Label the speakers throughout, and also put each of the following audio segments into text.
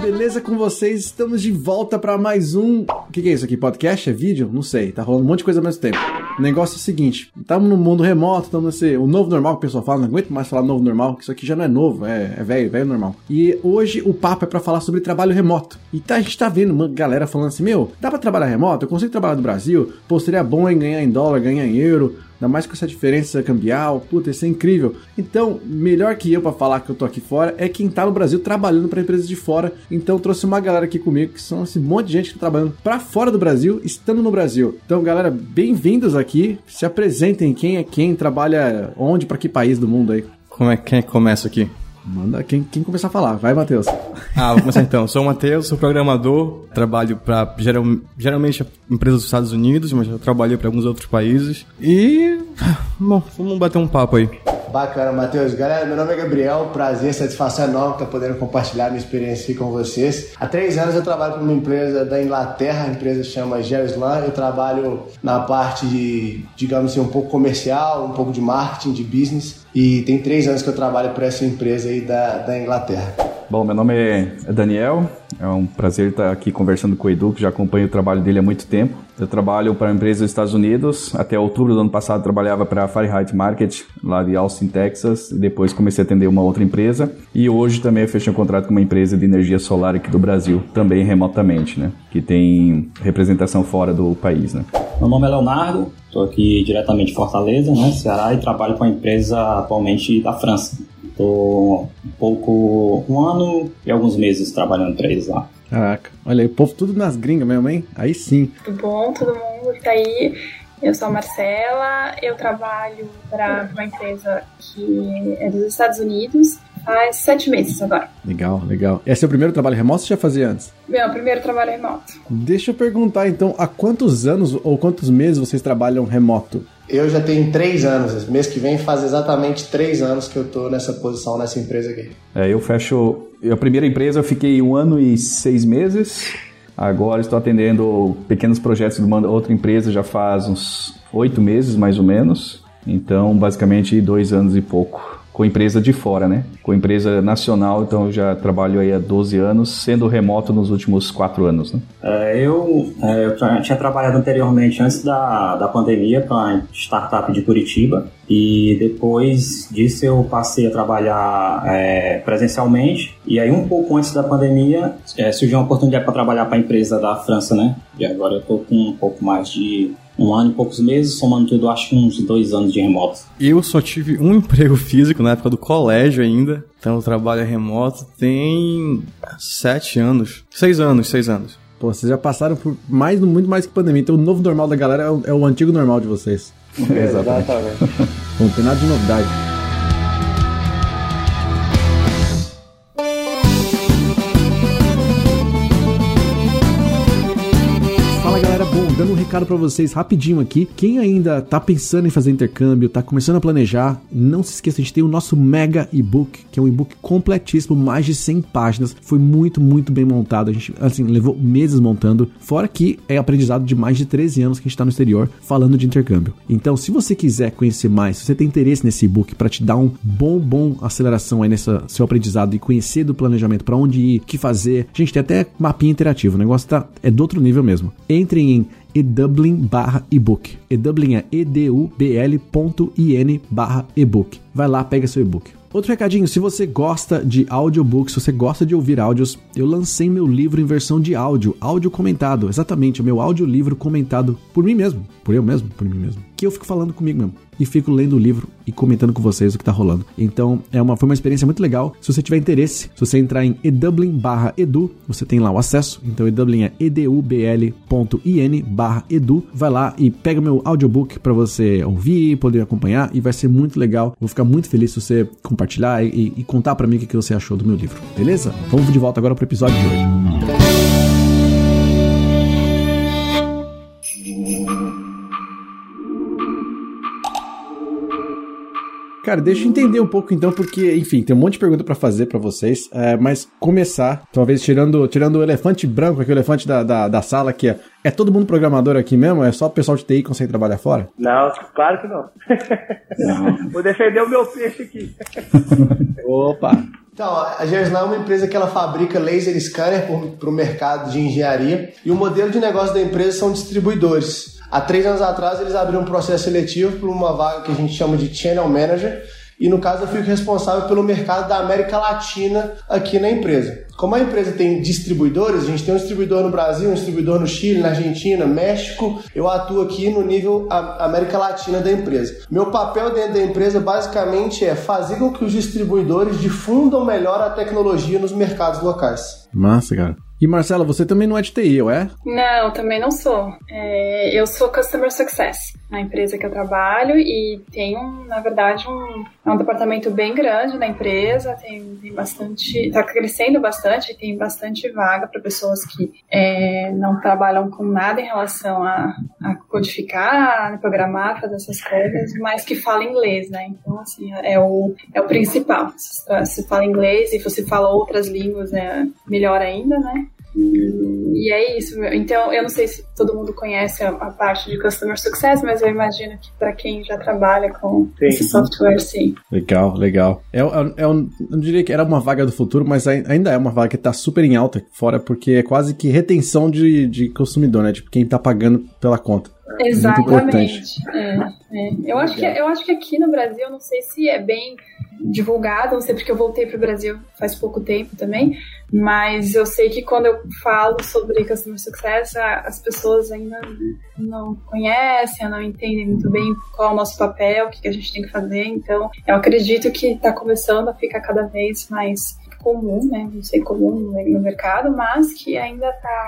Speaker 1: beleza com vocês? Estamos de volta para mais um... O que é isso aqui? Podcast? É vídeo? Não sei, tá rolando um monte de coisa ao mesmo tempo. O negócio é o seguinte, estamos no mundo remoto, estamos nesse... O novo normal que o pessoal fala, não aguento mais falar novo normal, que isso aqui já não é novo, é velho normal. E hoje o papo é para falar sobre trabalho remoto. E a gente tá vendo uma galera falando assim, dá para trabalhar remoto? Eu consigo trabalhar do Brasil? Pô, seria bom em ganhar em dólar, ganhar em euro... Ainda mais com essa diferença cambial, puta, isso é incrível. Então, melhor que eu pra falar que eu tô aqui fora é quem tá no Brasil trabalhando pra empresas de fora. Então, trouxe uma galera aqui comigo, que são esse monte de gente que tá trabalhando pra fora do Brasil, estando no Brasil. Então, galera, bem-vindos aqui. Se apresentem, quem é quem, trabalha onde, pra que país do mundo aí.
Speaker 2: Quem começa aqui?
Speaker 1: Manda quem começar a falar. Vai, Matheus.
Speaker 2: Vou começar então. Sou o Matheus, sou programador, trabalho para geralmente empresas dos Estados Unidos, mas já trabalhei para alguns outros países. E, bom, vamos bater um papo aí.
Speaker 3: Bacana, Matheus. Galera, meu nome é Gabriel, prazer, satisfação enorme estar podendo compartilhar minha experiência aqui com vocês. Há 3 anos eu trabalho para uma empresa da Inglaterra, a empresa chama Geoslan. Eu trabalho na parte de, digamos assim, um pouco comercial, um pouco de marketing, de business. E tem 3 anos que eu trabalho para essa empresa aí da Inglaterra.
Speaker 4: Bom, meu nome é Daniel, é um prazer estar aqui conversando com o Edu, que já acompanho o trabalho dele há muito tempo. Eu trabalho para uma empresa dos Estados Unidos, até outubro do ano passado trabalhava para a Fahrenheit Market, lá de Austin, Texas, e depois comecei a atender uma outra empresa. E hoje também eu fechei um contrato com uma empresa de energia solar aqui do Brasil, também remotamente, né? Que tem representação fora do país, né?
Speaker 5: Meu nome é Leonardo, estou aqui diretamente de Fortaleza, né, Ceará, e trabalho com a empresa atualmente da França. Estou um ano e alguns meses trabalhando para eles lá.
Speaker 1: Caraca, olha aí, o povo tudo nas gringas mesmo, hein? Aí sim.
Speaker 6: Tudo bom, todo mundo que tá aí. Eu sou a Marcela, eu trabalho para uma empresa que é dos Estados Unidos faz 7 meses agora.
Speaker 1: Legal. Esse é o primeiro trabalho remoto ou você já fazia antes?
Speaker 6: Meu primeiro trabalho remoto.
Speaker 1: Deixa eu perguntar então, há quantos anos ou quantos meses vocês trabalham remoto?
Speaker 3: Eu já tenho 3 anos, mês que vem faz exatamente 3 anos que eu tô nessa posição, nessa empresa aqui.
Speaker 4: Eu fecho... A primeira empresa eu fiquei 1 ano e 6 meses, agora estou atendendo pequenos projetos de uma outra empresa já faz uns 8 meses mais ou menos, então basicamente 2 anos e pouco. Com empresa de fora, né? Com empresa nacional, então eu já trabalho aí há 12 anos, sendo remoto nos últimos 4 anos, né?
Speaker 5: Eu tinha trabalhado anteriormente, antes da pandemia, para uma startup de Curitiba, e depois disso eu passei a trabalhar presencialmente, e aí um pouco antes da pandemia surgiu uma oportunidade para trabalhar para a empresa da França, né? E agora eu estou com um pouco mais de 1 ano e poucos meses, somando tudo, acho que uns 2 anos de remoto.
Speaker 2: Eu só tive um emprego físico na época do colégio ainda, então o trabalho remoto tem 7 anos. 6 anos.
Speaker 1: Pô, vocês já passaram por muito mais que pandemia, então o novo normal da galera é o antigo normal de vocês.
Speaker 3: Exatamente.
Speaker 1: Não tem nada de novidade. Dando um recado pra vocês rapidinho aqui, quem ainda tá pensando em fazer intercâmbio, tá começando a planejar, não se esqueça, a gente tem o nosso mega e-book, que é um e-book completíssimo, mais de 100 páginas, foi muito bem montado, a gente, assim, levou meses montando, fora que é aprendizado de mais de 13 anos que a gente tá no exterior falando de intercâmbio. Então, se você quiser conhecer mais, se você tem interesse nesse e-book pra te dar um bom aceleração aí nesse seu aprendizado e conhecer do planejamento, pra onde ir, o que fazer, gente, tem até mapinha interativo, o negócio é do outro nível mesmo. Entrem em edublin.ebook. Edublin é edubl.in/ebook. Vai lá, pega seu e-book. Outro recadinho, se você gosta de audiobooks, se você gosta de ouvir áudios, eu lancei meu livro em versão de áudio comentado, exatamente, o meu audiolivro comentado por mim mesmo, por mim mesmo, que eu fico falando comigo mesmo, e fico lendo o livro e comentando com vocês o que tá rolando. Então, foi uma experiência muito legal. Se você tiver interesse, se você entrar em edublin.edu, você tem lá o acesso, então Edublin é edubl.in/edu, vai lá e pega meu audiobook pra você ouvir, poder acompanhar, e vai ser muito legal, vou ficar muito feliz se você compartilhar e contar pra mim o que você achou do meu livro, beleza? Vamos de volta agora pro episódio de hoje. Cara, deixa eu entender um pouco então, porque, enfim, tem um monte de pergunta pra fazer pra vocês, mas começar, talvez tirando o elefante branco aqui, o elefante da sala, que é todo mundo programador aqui mesmo? É só o pessoal de TI que consegue trabalhar fora?
Speaker 7: Não, claro que não. Vou defender o meu peixe aqui.
Speaker 1: Opa!
Speaker 3: Então, a Gerslan é uma empresa que ela fabrica laser scanner para o mercado de engenharia e o modelo de negócio da empresa são distribuidores. Há 3 anos atrás, eles abriram um processo seletivo para uma vaga que a gente chama de Channel Manager e, no caso, eu fico responsável pelo mercado da América Latina aqui na empresa. Como a empresa tem distribuidores, a gente tem um distribuidor no Brasil, um distribuidor no Chile, na Argentina, México, eu atuo aqui no nível América Latina da empresa. Meu papel dentro da empresa basicamente é fazer com que os distribuidores difundam melhor a tecnologia nos mercados locais.
Speaker 1: Massa, cara. E Marcela, você também não é de TI, ou é?
Speaker 6: Não, também não sou. Eu sou Customer Success na empresa que eu trabalho e tenho, na verdade, um departamento bem grande na empresa, tem bastante, está crescendo bastante, tem bastante vaga para pessoas que não trabalham com nada em relação a codificar, programar, fazer essas coisas, mas que falam inglês, né? Então, assim, é o principal. Se fala inglês e você fala outras línguas, melhor ainda, né? E é isso. Então, eu não sei se todo mundo conhece a parte de Customer Success, mas eu imagino que para quem já trabalha com esse software, sim.
Speaker 1: Legal. Eu não diria que era uma vaga do futuro, mas ainda é uma vaga que está super em alta fora, porque é quase que retenção de consumidor, né? Tipo, quem está pagando pela conta.
Speaker 6: Exatamente. Eu acho que aqui no Brasil, não sei se é bem divulgado, não sei porque eu voltei para o Brasil faz pouco tempo também, mas eu sei que quando eu falo sobre Customer Success, as pessoas ainda não conhecem, não entendem muito bem qual é o nosso papel, o que a gente tem que fazer, então eu acredito que está começando a ficar cada vez mais comum, né? Não sei, comum no mercado, mas que ainda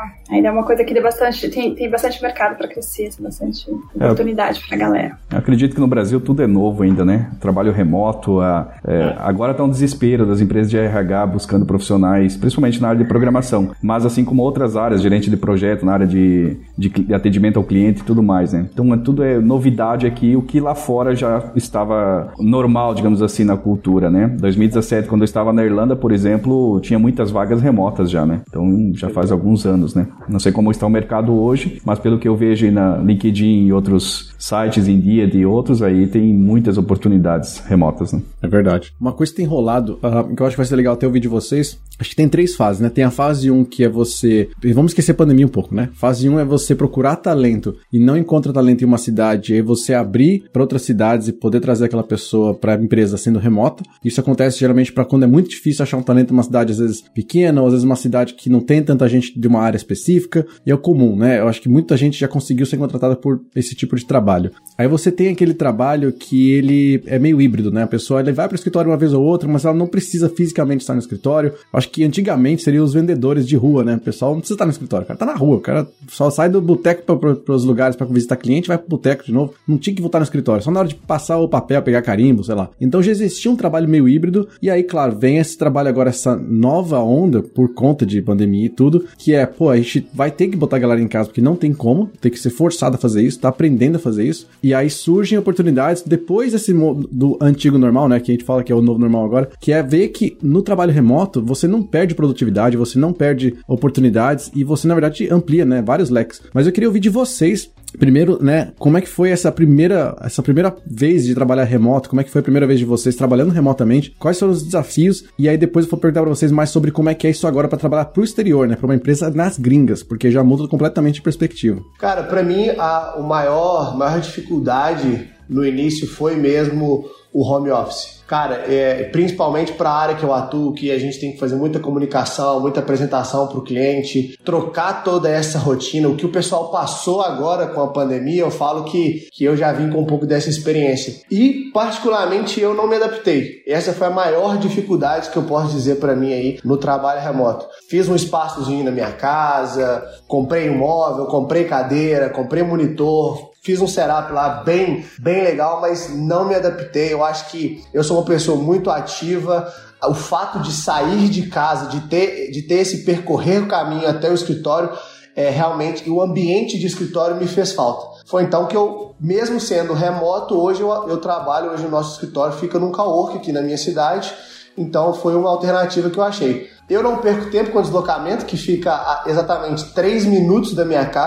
Speaker 6: é uma coisa que tem bastante mercado para crescer, tem bastante oportunidade para a galera.
Speaker 4: Eu acredito que no Brasil tudo é novo ainda, né? Trabalho remoto, agora está um desespero das empresas de RH buscando profissionais, principalmente na área de programação, mas assim como outras áreas, gerente de projeto, na área de atendimento ao cliente e tudo mais, né? Então tudo é novidade aqui, o que lá fora já estava normal, digamos assim, na cultura, né? 2017, quando eu estava na Irlanda, por exemplo, tinha muitas vagas remotas já, né? Então já faz alguns anos, né? Não sei como está o mercado hoje, mas pelo que eu vejo aí na LinkedIn e outros sites, Indeed e outros, aí tem muitas oportunidades remotas, né?
Speaker 1: É verdade. Uma coisa que tem rolado, que eu acho que vai ser legal até ouvir de vocês, acho que tem 3 fases, né? Tem a fase 1 que é você... Vamos esquecer a pandemia um pouco, né? Fase 1 é você procurar talento e não encontra talento em uma cidade, e aí você abrir para outras cidades e poder trazer aquela pessoa para a empresa sendo remota. Isso acontece geralmente para quando é muito difícil achar um talento em uma cidade às vezes pequena, ou às vezes uma cidade que não tem tanta gente de uma área específica, e é o comum, né? Eu acho que muita gente já conseguiu ser contratada por esse tipo de trabalho. Aí você tem aquele trabalho que ele é meio híbrido, né? A pessoa ele vai para o escritório uma vez ou outra, mas ela não precisa fisicamente estar no escritório. Eu acho que antigamente seriam os vendedores de rua, né? O pessoal não precisa estar no escritório, o cara tá na rua, o cara só sai do boteco para os lugares para visitar cliente, vai pro boteco de novo, não tinha que voltar no escritório, só na hora de passar o papel, pegar carimbo, sei lá. Então já existia um trabalho meio híbrido, e aí, claro, vem esse trabalho agora, essa nova onda, por conta de pandemia e tudo, que é, a gente vai ter que botar a galera em casa, porque não tem como, tem que ser forçado a fazer isso, tá aprendendo a fazer isso, e aí surgem oportunidades depois desse do antigo normal, né, que a gente fala que é o novo normal agora, que é ver que no trabalho remoto, você não perde produtividade, você não perde oportunidades, e você, na verdade, amplia, né, vários leques. Mas eu queria ouvir de vocês, primeiro, né, como é que foi essa primeira vez de trabalhar remoto, como é que foi a primeira vez de vocês trabalhando remotamente, quais foram os desafios, e aí depois eu vou perguntar pra vocês mais sobre como é que é isso agora pra trabalhar pro exterior, né, pra uma empresa nas gringas, porque já muda completamente de perspectiva.
Speaker 3: Cara, pra mim, a maior dificuldade no início foi mesmo o home office. Cara, principalmente para a área que eu atuo, que a gente tem que fazer muita comunicação, muita apresentação para o cliente, trocar toda essa rotina, o que o pessoal passou agora com a pandemia, eu falo que eu já vim com um pouco dessa experiência. E, particularmente, eu não me adaptei. Essa foi a maior dificuldade que eu posso dizer para mim aí no trabalho remoto. Fiz um espaçozinho na minha casa, comprei um móvel, comprei cadeira, comprei monitor, fiz um setup lá bem legal, mas não me adaptei. Eu acho que eu sou uma pessoa muito ativa. O fato de sair de casa, de ter esse percorrer o caminho até o escritório, realmente, o ambiente de escritório me fez falta. Foi então que eu, mesmo sendo remoto, hoje eu trabalho, hoje o nosso escritório fica num cowork aqui na minha cidade, então foi uma alternativa que eu achei. Eu não perco tempo com o deslocamento, que fica a exatamente 3 minutos da minha casa.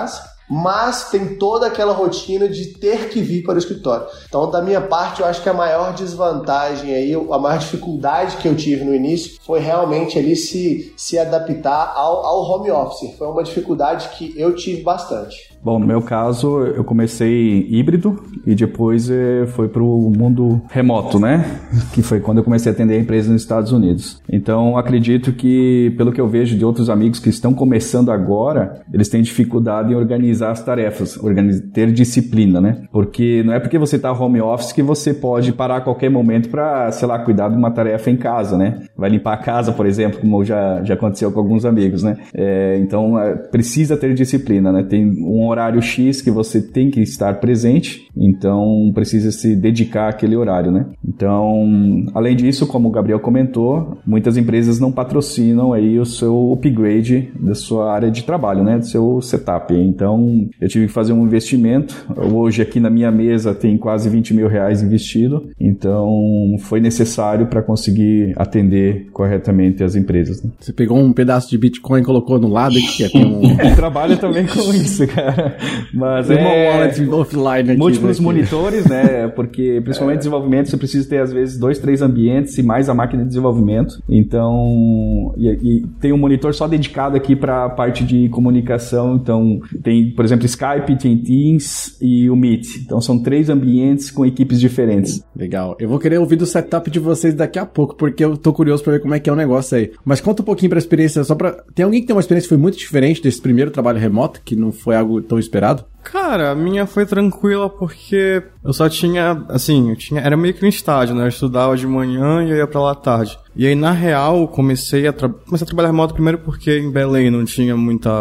Speaker 3: mas tem toda aquela rotina de ter que vir para o escritório. Então, da minha parte, eu acho que a maior desvantagem aí, a maior dificuldade que eu tive no início foi realmente ali se adaptar ao home office. Foi uma dificuldade que eu tive bastante.
Speaker 4: Bom, no meu caso, eu comecei híbrido e depois foi para o mundo remoto, né? Que foi quando eu comecei a atender a empresa nos Estados Unidos. Então, acredito que, pelo que eu vejo de outros amigos que estão começando agora, eles têm dificuldade em organizar as tarefas, ter disciplina, né? Porque não é porque você está home office que você pode parar a qualquer momento para, sei lá, cuidar de uma tarefa em casa, né? Vai limpar a casa, por exemplo, como já aconteceu com alguns amigos, né? Então, precisa ter disciplina, né? Tem um horário X que você tem que estar presente, então precisa se dedicar àquele horário, né? Então, além disso, como o Gabriel comentou, muitas empresas não patrocinam aí o seu upgrade da sua área de trabalho, né? Do seu setup. Então, eu tive que fazer um investimento. Hoje aqui na minha mesa tem quase R$20 mil investido, então foi necessário para conseguir atender corretamente as empresas, né?
Speaker 1: Você pegou um pedaço de Bitcoin e colocou no lado e que é
Speaker 4: trabalho também com isso, cara. Mas
Speaker 1: uma wallet offline aqui,
Speaker 4: múltiplos monitores, né? Porque principalmente desenvolvimento você precisa ter às vezes 2, 3 ambientes e mais a máquina de desenvolvimento. Então, e tem um monitor só dedicado aqui para a parte de comunicação. Então, tem, por exemplo, Skype, tem Teams e o Meet. Então, são 3 ambientes com equipes diferentes.
Speaker 1: Legal. Eu vou querer ouvir do setup de vocês daqui a pouco, porque eu tô curioso para ver como é que é o negócio aí. Mas conta um pouquinho pra experiência, tem alguém que tem uma experiência que foi muito diferente desse primeiro trabalho remoto, que não foi algo tão esperado?
Speaker 2: Cara, a minha foi tranquila porque eu só tinha, assim, era meio que um estágio, né? Eu estudava de manhã e eu ia pra lá à tarde. E aí, na real, comecei a trabalhar remoto primeiro porque em Belém não tinha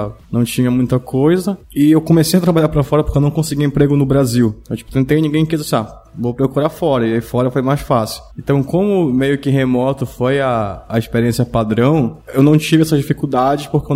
Speaker 2: muita coisa. E eu comecei a trabalhar pra fora porque eu não conseguia emprego no Brasil. Eu, tentei e ninguém quis, vou procurar fora. E aí fora foi mais fácil. Então, como meio que remoto foi a experiência padrão, eu não tive essa dificuldade porque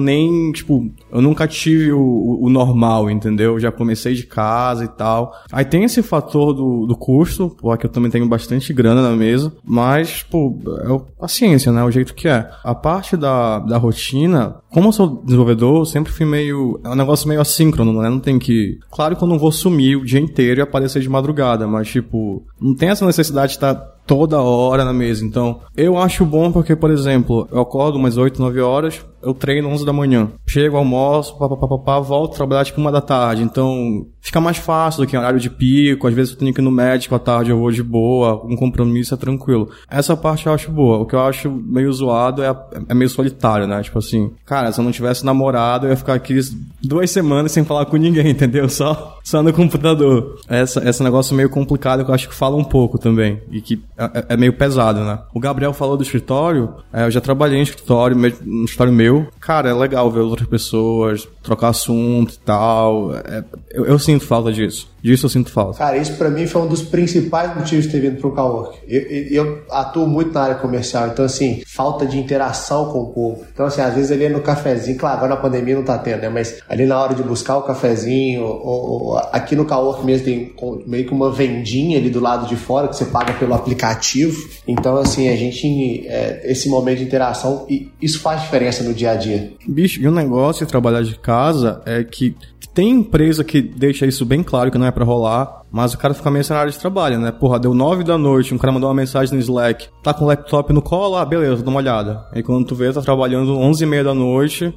Speaker 2: eu nunca tive o normal, entendeu? Eu já comecei de casa e tal. Aí tem esse fator do custo, porque eu também tenho bastante grana na mesa, mas, a ciência, né? O jeito que é. A parte da rotina, como eu sou desenvolvedor, eu sempre fui é um negócio meio assíncrono, né? Não tem que... Claro que eu não vou sumir o dia inteiro e aparecer de madrugada, mas, não tem essa necessidade de estar toda hora na mesa. Então, eu acho bom porque, por exemplo, eu acordo umas 8, 9 horas, eu treino 11 da manhã. Chego, almoço, volto a trabalhar 1 da tarde. Então, fica mais fácil do que horário de pico. Às vezes eu tenho que ir no médico à tarde, eu vou de boa. Um compromisso é tranquilo. Essa parte eu acho boa. O que eu acho meio zoado é meio solitário, né? Cara, se eu não tivesse namorado, eu ia ficar aqui 2 semanas sem falar com ninguém, entendeu? Só no computador. Esse negócio meio complicado que eu acho que fala um pouco também. E que é meio pesado, né? O Gabriel falou do escritório. Eu já trabalhei em escritório, no escritório meu. Cara, é legal ver outras pessoas, trocar assunto e tal. Eu sinto falta disso. Disso eu sinto falta.
Speaker 3: Cara, isso pra mim foi um dos principais motivos de ter vindo pro Cowork. Eu atuo muito na área comercial, então falta de interação com o povo. Então às vezes ali no cafezinho, claro, agora na pandemia não tá tendo, né? Mas ali na hora de buscar o cafezinho, ou aqui no Cowork mesmo tem meio que uma vendinha ali do lado de fora que você paga pelo aplicativo. Então a gente, esse momento de interação, isso faz diferença no dia a dia.
Speaker 2: Bicho, e o negócio de trabalhar de casa é que tem empresa que deixa isso bem claro que não é pra rolar, mas o cara fica meio sem área de trabalho, né? Deu 9 da noite, um cara mandou uma mensagem no Slack, tá com o laptop no colo, beleza, dá uma olhada. Aí quando tu vê, tá trabalhando 11h30 da noite,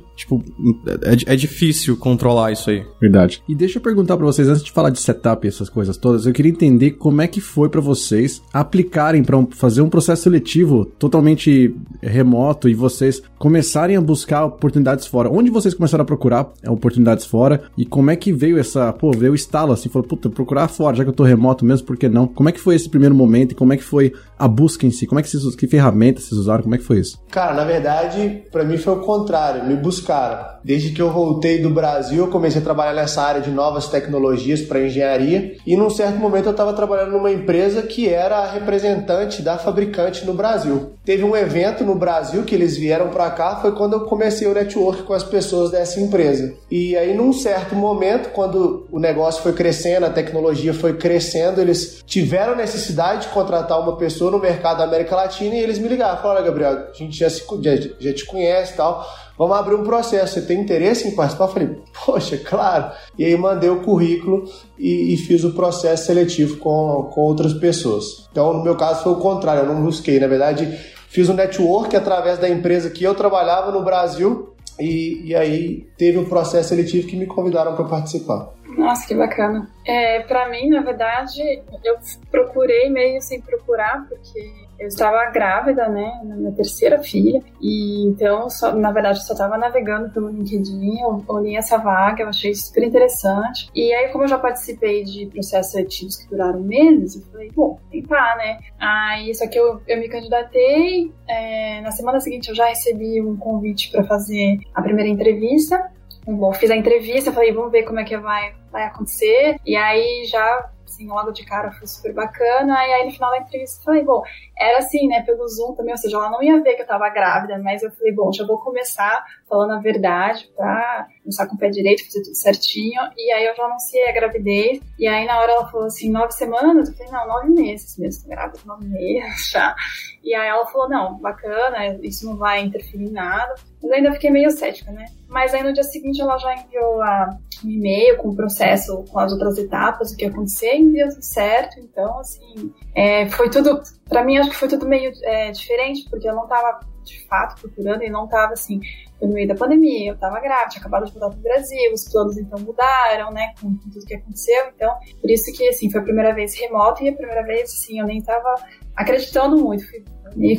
Speaker 2: é difícil controlar isso aí.
Speaker 1: Verdade. E deixa eu perguntar pra vocês, antes de falar de setup e essas coisas todas, eu queria entender como é que foi pra vocês aplicarem pra fazer um processo seletivo totalmente remoto e vocês começarem a buscar oportunidades fora. Onde vocês começaram a procurar oportunidades fora e como é que veio veio o estalo falou, procurar fora, já que eu tô remoto mesmo, por que não? Como é que foi esse primeiro momento e como é que foi a busca em si? Que ferramentas vocês usaram? Como é que foi isso?
Speaker 3: Cara, na verdade, pra mim foi o contrário, me buscaram. Desde que eu voltei do Brasil, eu comecei a trabalhar nessa área de novas tecnologias para engenharia e num certo momento eu estava trabalhando numa empresa que era a representante da fabricante no Brasil. Teve um evento no Brasil que eles vieram para cá, foi quando eu comecei o network com as pessoas dessa empresa. E aí num certo momento, quando o negócio foi crescendo, a tecnologia foi crescendo, eles tiveram necessidade de contratar uma pessoa no mercado da América Latina e eles me ligaram, falaram, olha, Gabriel, a gente já te conhece e tal, vamos abrir um processo, você tem interesse em participar? Eu falei, poxa, claro. E aí mandei o currículo e fiz o processo seletivo com outras pessoas. Então, no meu caso, foi o contrário, eu não busquei. Na verdade, fiz um network através da empresa que eu trabalhava no Brasil e aí teve um processo seletivo que me convidaram para participar.
Speaker 6: Nossa, que bacana. Pra mim, na verdade, eu procurei meio sem procurar, porque eu estava grávida, né, na minha terceira filha, e então, na verdade, eu só estava navegando pelo LinkedIn, eu olhei essa vaga, eu achei super interessante, e aí, como eu já participei de processos seletivos que duraram meses, eu falei, bom, tentar, né, aí, só que eu me candidatei, na semana seguinte eu já recebi um convite para fazer a primeira entrevista. Bom, fiz a entrevista, falei, vamos ver como é que vai acontecer. E aí já, assim, logo de cara foi super bacana. E aí no final da entrevista eu falei, bom, era assim, né, pelo Zoom também, ou seja, ela não ia ver que eu tava grávida, mas eu falei, bom, já vou começar falando a verdade pra começar com o pé direito, fazer tudo certinho. E aí eu já anunciei a gravidez. E aí na hora ela falou assim, 9 semanas? Eu falei, não, 9 meses mesmo, tô grávida de 9 meses já. E aí ela falou, não, bacana, isso não vai interferir em nada. Mas ainda fiquei meio cética, né? Mas aí no dia seguinte ela já enviou um e-mail com o processo, com as outras etapas, o que ia acontecer, e deu tudo certo. Então, assim, foi tudo, pra mim acho que foi tudo meio diferente, porque eu não tava de fato procurando e não tava assim, foi no meio da pandemia, eu tava grávida, tinha acabado de voltar pro Brasil, os planos então mudaram, né, com tudo que aconteceu. Então, por isso que, assim, foi a primeira vez remoto e a primeira vez, assim, eu nem tava acreditando muito, fui meio que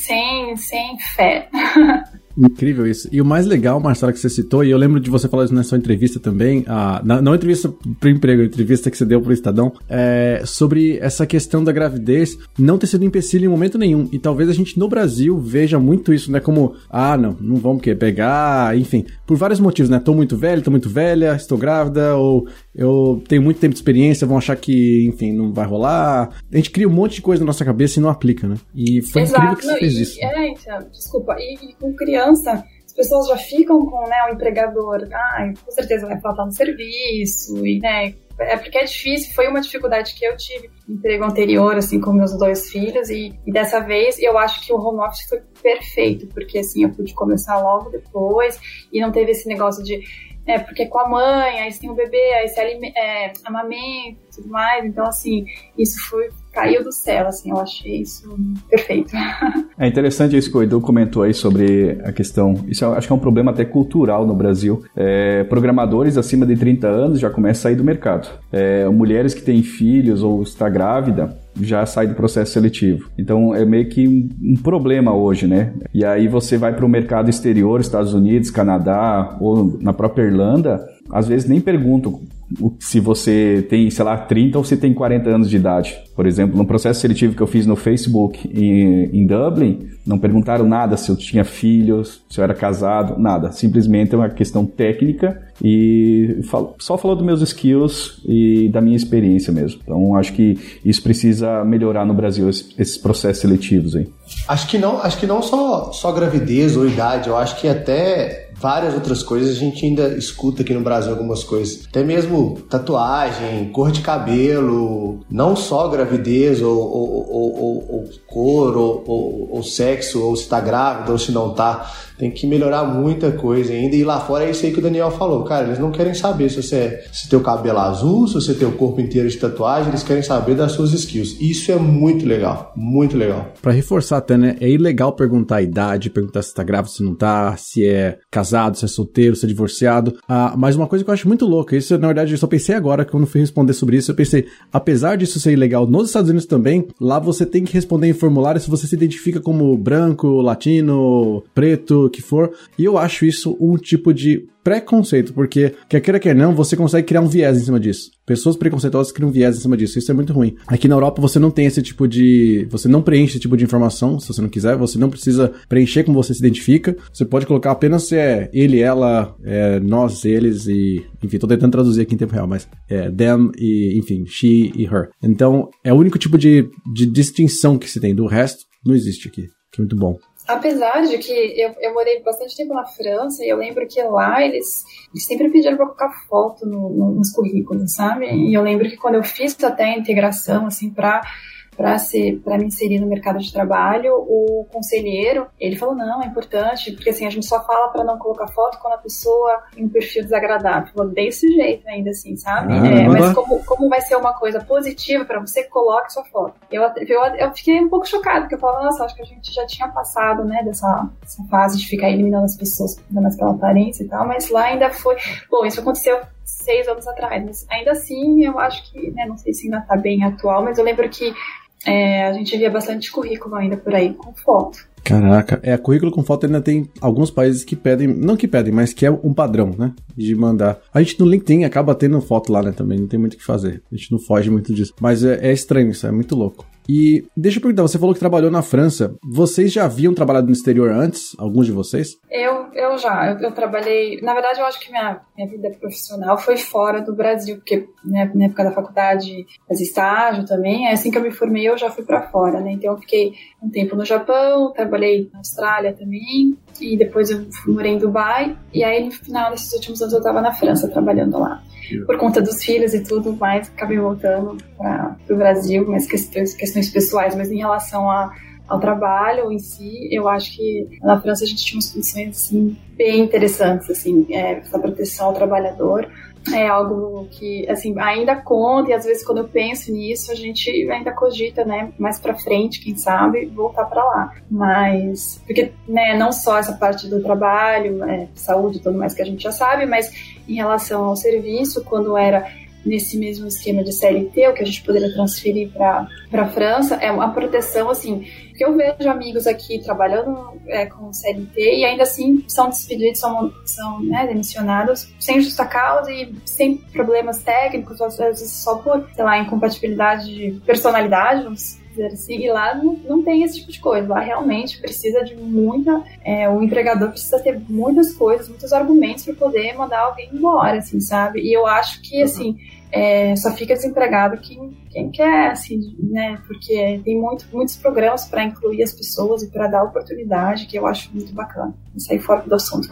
Speaker 6: sem fé.
Speaker 1: Incrível isso. E o mais legal, Marcela, que você citou, e eu lembro de você falar isso na sua entrevista também, não entrevista pro emprego, a entrevista que você deu pro Estadão, sobre essa questão da gravidez não ter sido empecilho em momento nenhum. E talvez a gente no Brasil veja muito isso, né? Como, não vamos pegar, enfim, por vários motivos, né? Tô muito velho, tô muito velha, estou grávida, ou eu tenho muito tempo de experiência, vão achar que, enfim, não vai rolar. A gente cria um monte de coisa na nossa cabeça e não aplica, né? E foi incrível que você fez isso.
Speaker 6: Então, desculpa, e com criança, as pessoas já ficam com, né, o empregador, com certeza vai faltar no serviço, e, né, porque é difícil, foi uma dificuldade que eu tive no emprego anterior, assim, com meus 2 filhos, e dessa vez eu acho que o home office foi perfeito, porque, assim, eu pude começar logo depois, e não teve esse negócio de, porque com a mãe, aí você tem o bebê, aí você amamenta e tudo mais, então, assim, isso caiu do céu, assim, eu achei isso perfeito.
Speaker 4: É interessante isso que o Edu comentou aí sobre a questão, isso eu acho que é um problema até cultural no Brasil. Programadores acima de 30 anos já começam a sair do mercado. Mulheres que têm filhos ou está grávida já sai do processo seletivo. Então é meio que um problema hoje, né? E aí você vai para o mercado exterior, Estados Unidos, Canadá ou na própria Irlanda, às vezes nem perguntam se você tem, sei lá, 30 ou se tem 40 anos de idade. Por exemplo, no processo seletivo que eu fiz no Facebook em Dublin, não perguntaram nada se eu tinha filhos, se eu era casado, nada. Simplesmente é uma questão técnica e só falou dos meus skills e da minha experiência mesmo. Então, acho que isso precisa melhorar no Brasil, esses processos seletivos aí.
Speaker 3: Acho que não só gravidez ou idade, eu acho que até várias outras coisas a gente ainda escuta aqui no Brasil, algumas coisas. Até mesmo tatuagem, cor de cabelo, não só gravidez ou cor ou sexo, ou se tá grávida ou se não tá. Tem que melhorar muita coisa ainda. E lá fora é isso aí que o Daniel falou. Cara, eles não querem saber se teu cabelo é azul, se você tem o corpo inteiro de tatuagem. Eles querem saber das suas skills. Isso é muito legal. Muito legal.
Speaker 1: Pra reforçar até, né? É ilegal perguntar a idade, perguntar se tá grávido, se não tá, se é casado, se é solteiro, se é divorciado. Mas uma coisa que eu acho muito louca, isso na verdade eu só pensei agora, quando fui responder sobre isso, eu pensei, apesar disso ser ilegal nos Estados Unidos também, lá você tem que responder em formulário se você se identifica como branco, latino, preto, que for, e eu acho isso um tipo de preconceito, porque quer queira quer não, você consegue criar um viés em cima disso. Pessoas preconceituosas criam um viés em cima disso, isso é muito ruim. Aqui na Europa você não tem esse tipo de... você não preenche esse tipo de informação, se você não quiser, você não precisa preencher como você se identifica, você pode colocar apenas se é ele, ela, nós, eles e... enfim, tô tentando traduzir aqui em tempo real, mas them e, enfim, she e her. Então, é o único tipo de distinção que se tem, do resto não existe aqui, que é muito bom.
Speaker 6: Apesar de que eu morei bastante tempo na França e eu lembro que lá eles sempre pediram pra colocar foto nos currículos, sabe? E eu lembro que quando eu fiz até a integração, assim, pra para me inserir no mercado de trabalho, o conselheiro, ele falou, não, é importante, porque assim, a gente só fala para não colocar foto quando a pessoa tem um perfil desagradável. Falou desse jeito ainda assim, sabe? Mas como vai ser uma coisa positiva para você, coloque sua foto. Eu fiquei um pouco chocada, porque eu falava, nossa, acho que a gente já tinha passado, né, dessa fase de ficar eliminando as pessoas mais pela aparência e tal, mas lá ainda foi... Bom, isso aconteceu 6 anos atrás, mas ainda assim eu acho que, né, não sei se ainda tá bem atual, mas eu lembro que a gente via bastante currículo ainda por aí com foto.
Speaker 1: Caraca, currículo com foto ainda tem alguns países que pedem, não que pedem, mas que é um padrão, né, de mandar. A gente no LinkedIn acaba tendo foto lá, né, também, não tem muito o que fazer, a gente não foge muito disso, mas é estranho isso, é muito louco. E deixa eu perguntar, você falou que trabalhou na França. Vocês já haviam trabalhado no exterior antes? Alguns de vocês? Eu trabalhei... Na verdade, eu acho que minha vida profissional foi fora do Brasil, porque né, na época da faculdade fazia estágio também. Assim que eu me formei, eu já fui pra fora, né? Então eu fiquei um tempo no Japão, trabalhei na Austrália também, e depois eu morei em Dubai. E aí, no final desses últimos anos, eu tava na França, trabalhando lá. Por conta dos filhos e tudo mais, acabei voltando para o Brasil, mas questões pessoais, mas em relação ao trabalho em si, eu acho que na França a gente tinha umas condições assim, bem interessantes, assim, essa proteção ao trabalhador. É algo que, assim, ainda conta, e às vezes quando eu penso nisso, a gente ainda cogita, né, mais pra frente, quem sabe, voltar pra lá. Mas, porque, né, não só essa parte do trabalho, saúde e tudo mais que a gente já sabe, mas em relação ao serviço, quando era nesse mesmo esquema de CLT, o que a gente poderia transferir pra França, é uma proteção, assim, porque eu vejo amigos aqui trabalhando com CLT e ainda assim são despedidos, são né, demissionados sem justa causa e sem problemas técnicos, às vezes só por, sei lá, incompatibilidade de personalidade, vamos dizer assim, e lá não tem esse tipo de coisa. Lá realmente precisa de o empregador precisa ter muitas coisas, muitos argumentos para poder mandar alguém embora, assim, sabe? E eu acho que, assim, só fica desempregado quem quer, assim, né? Porque tem muitos programas para incluir as pessoas e para dar oportunidade, que eu acho muito bacana. Vou sair fora do assunto.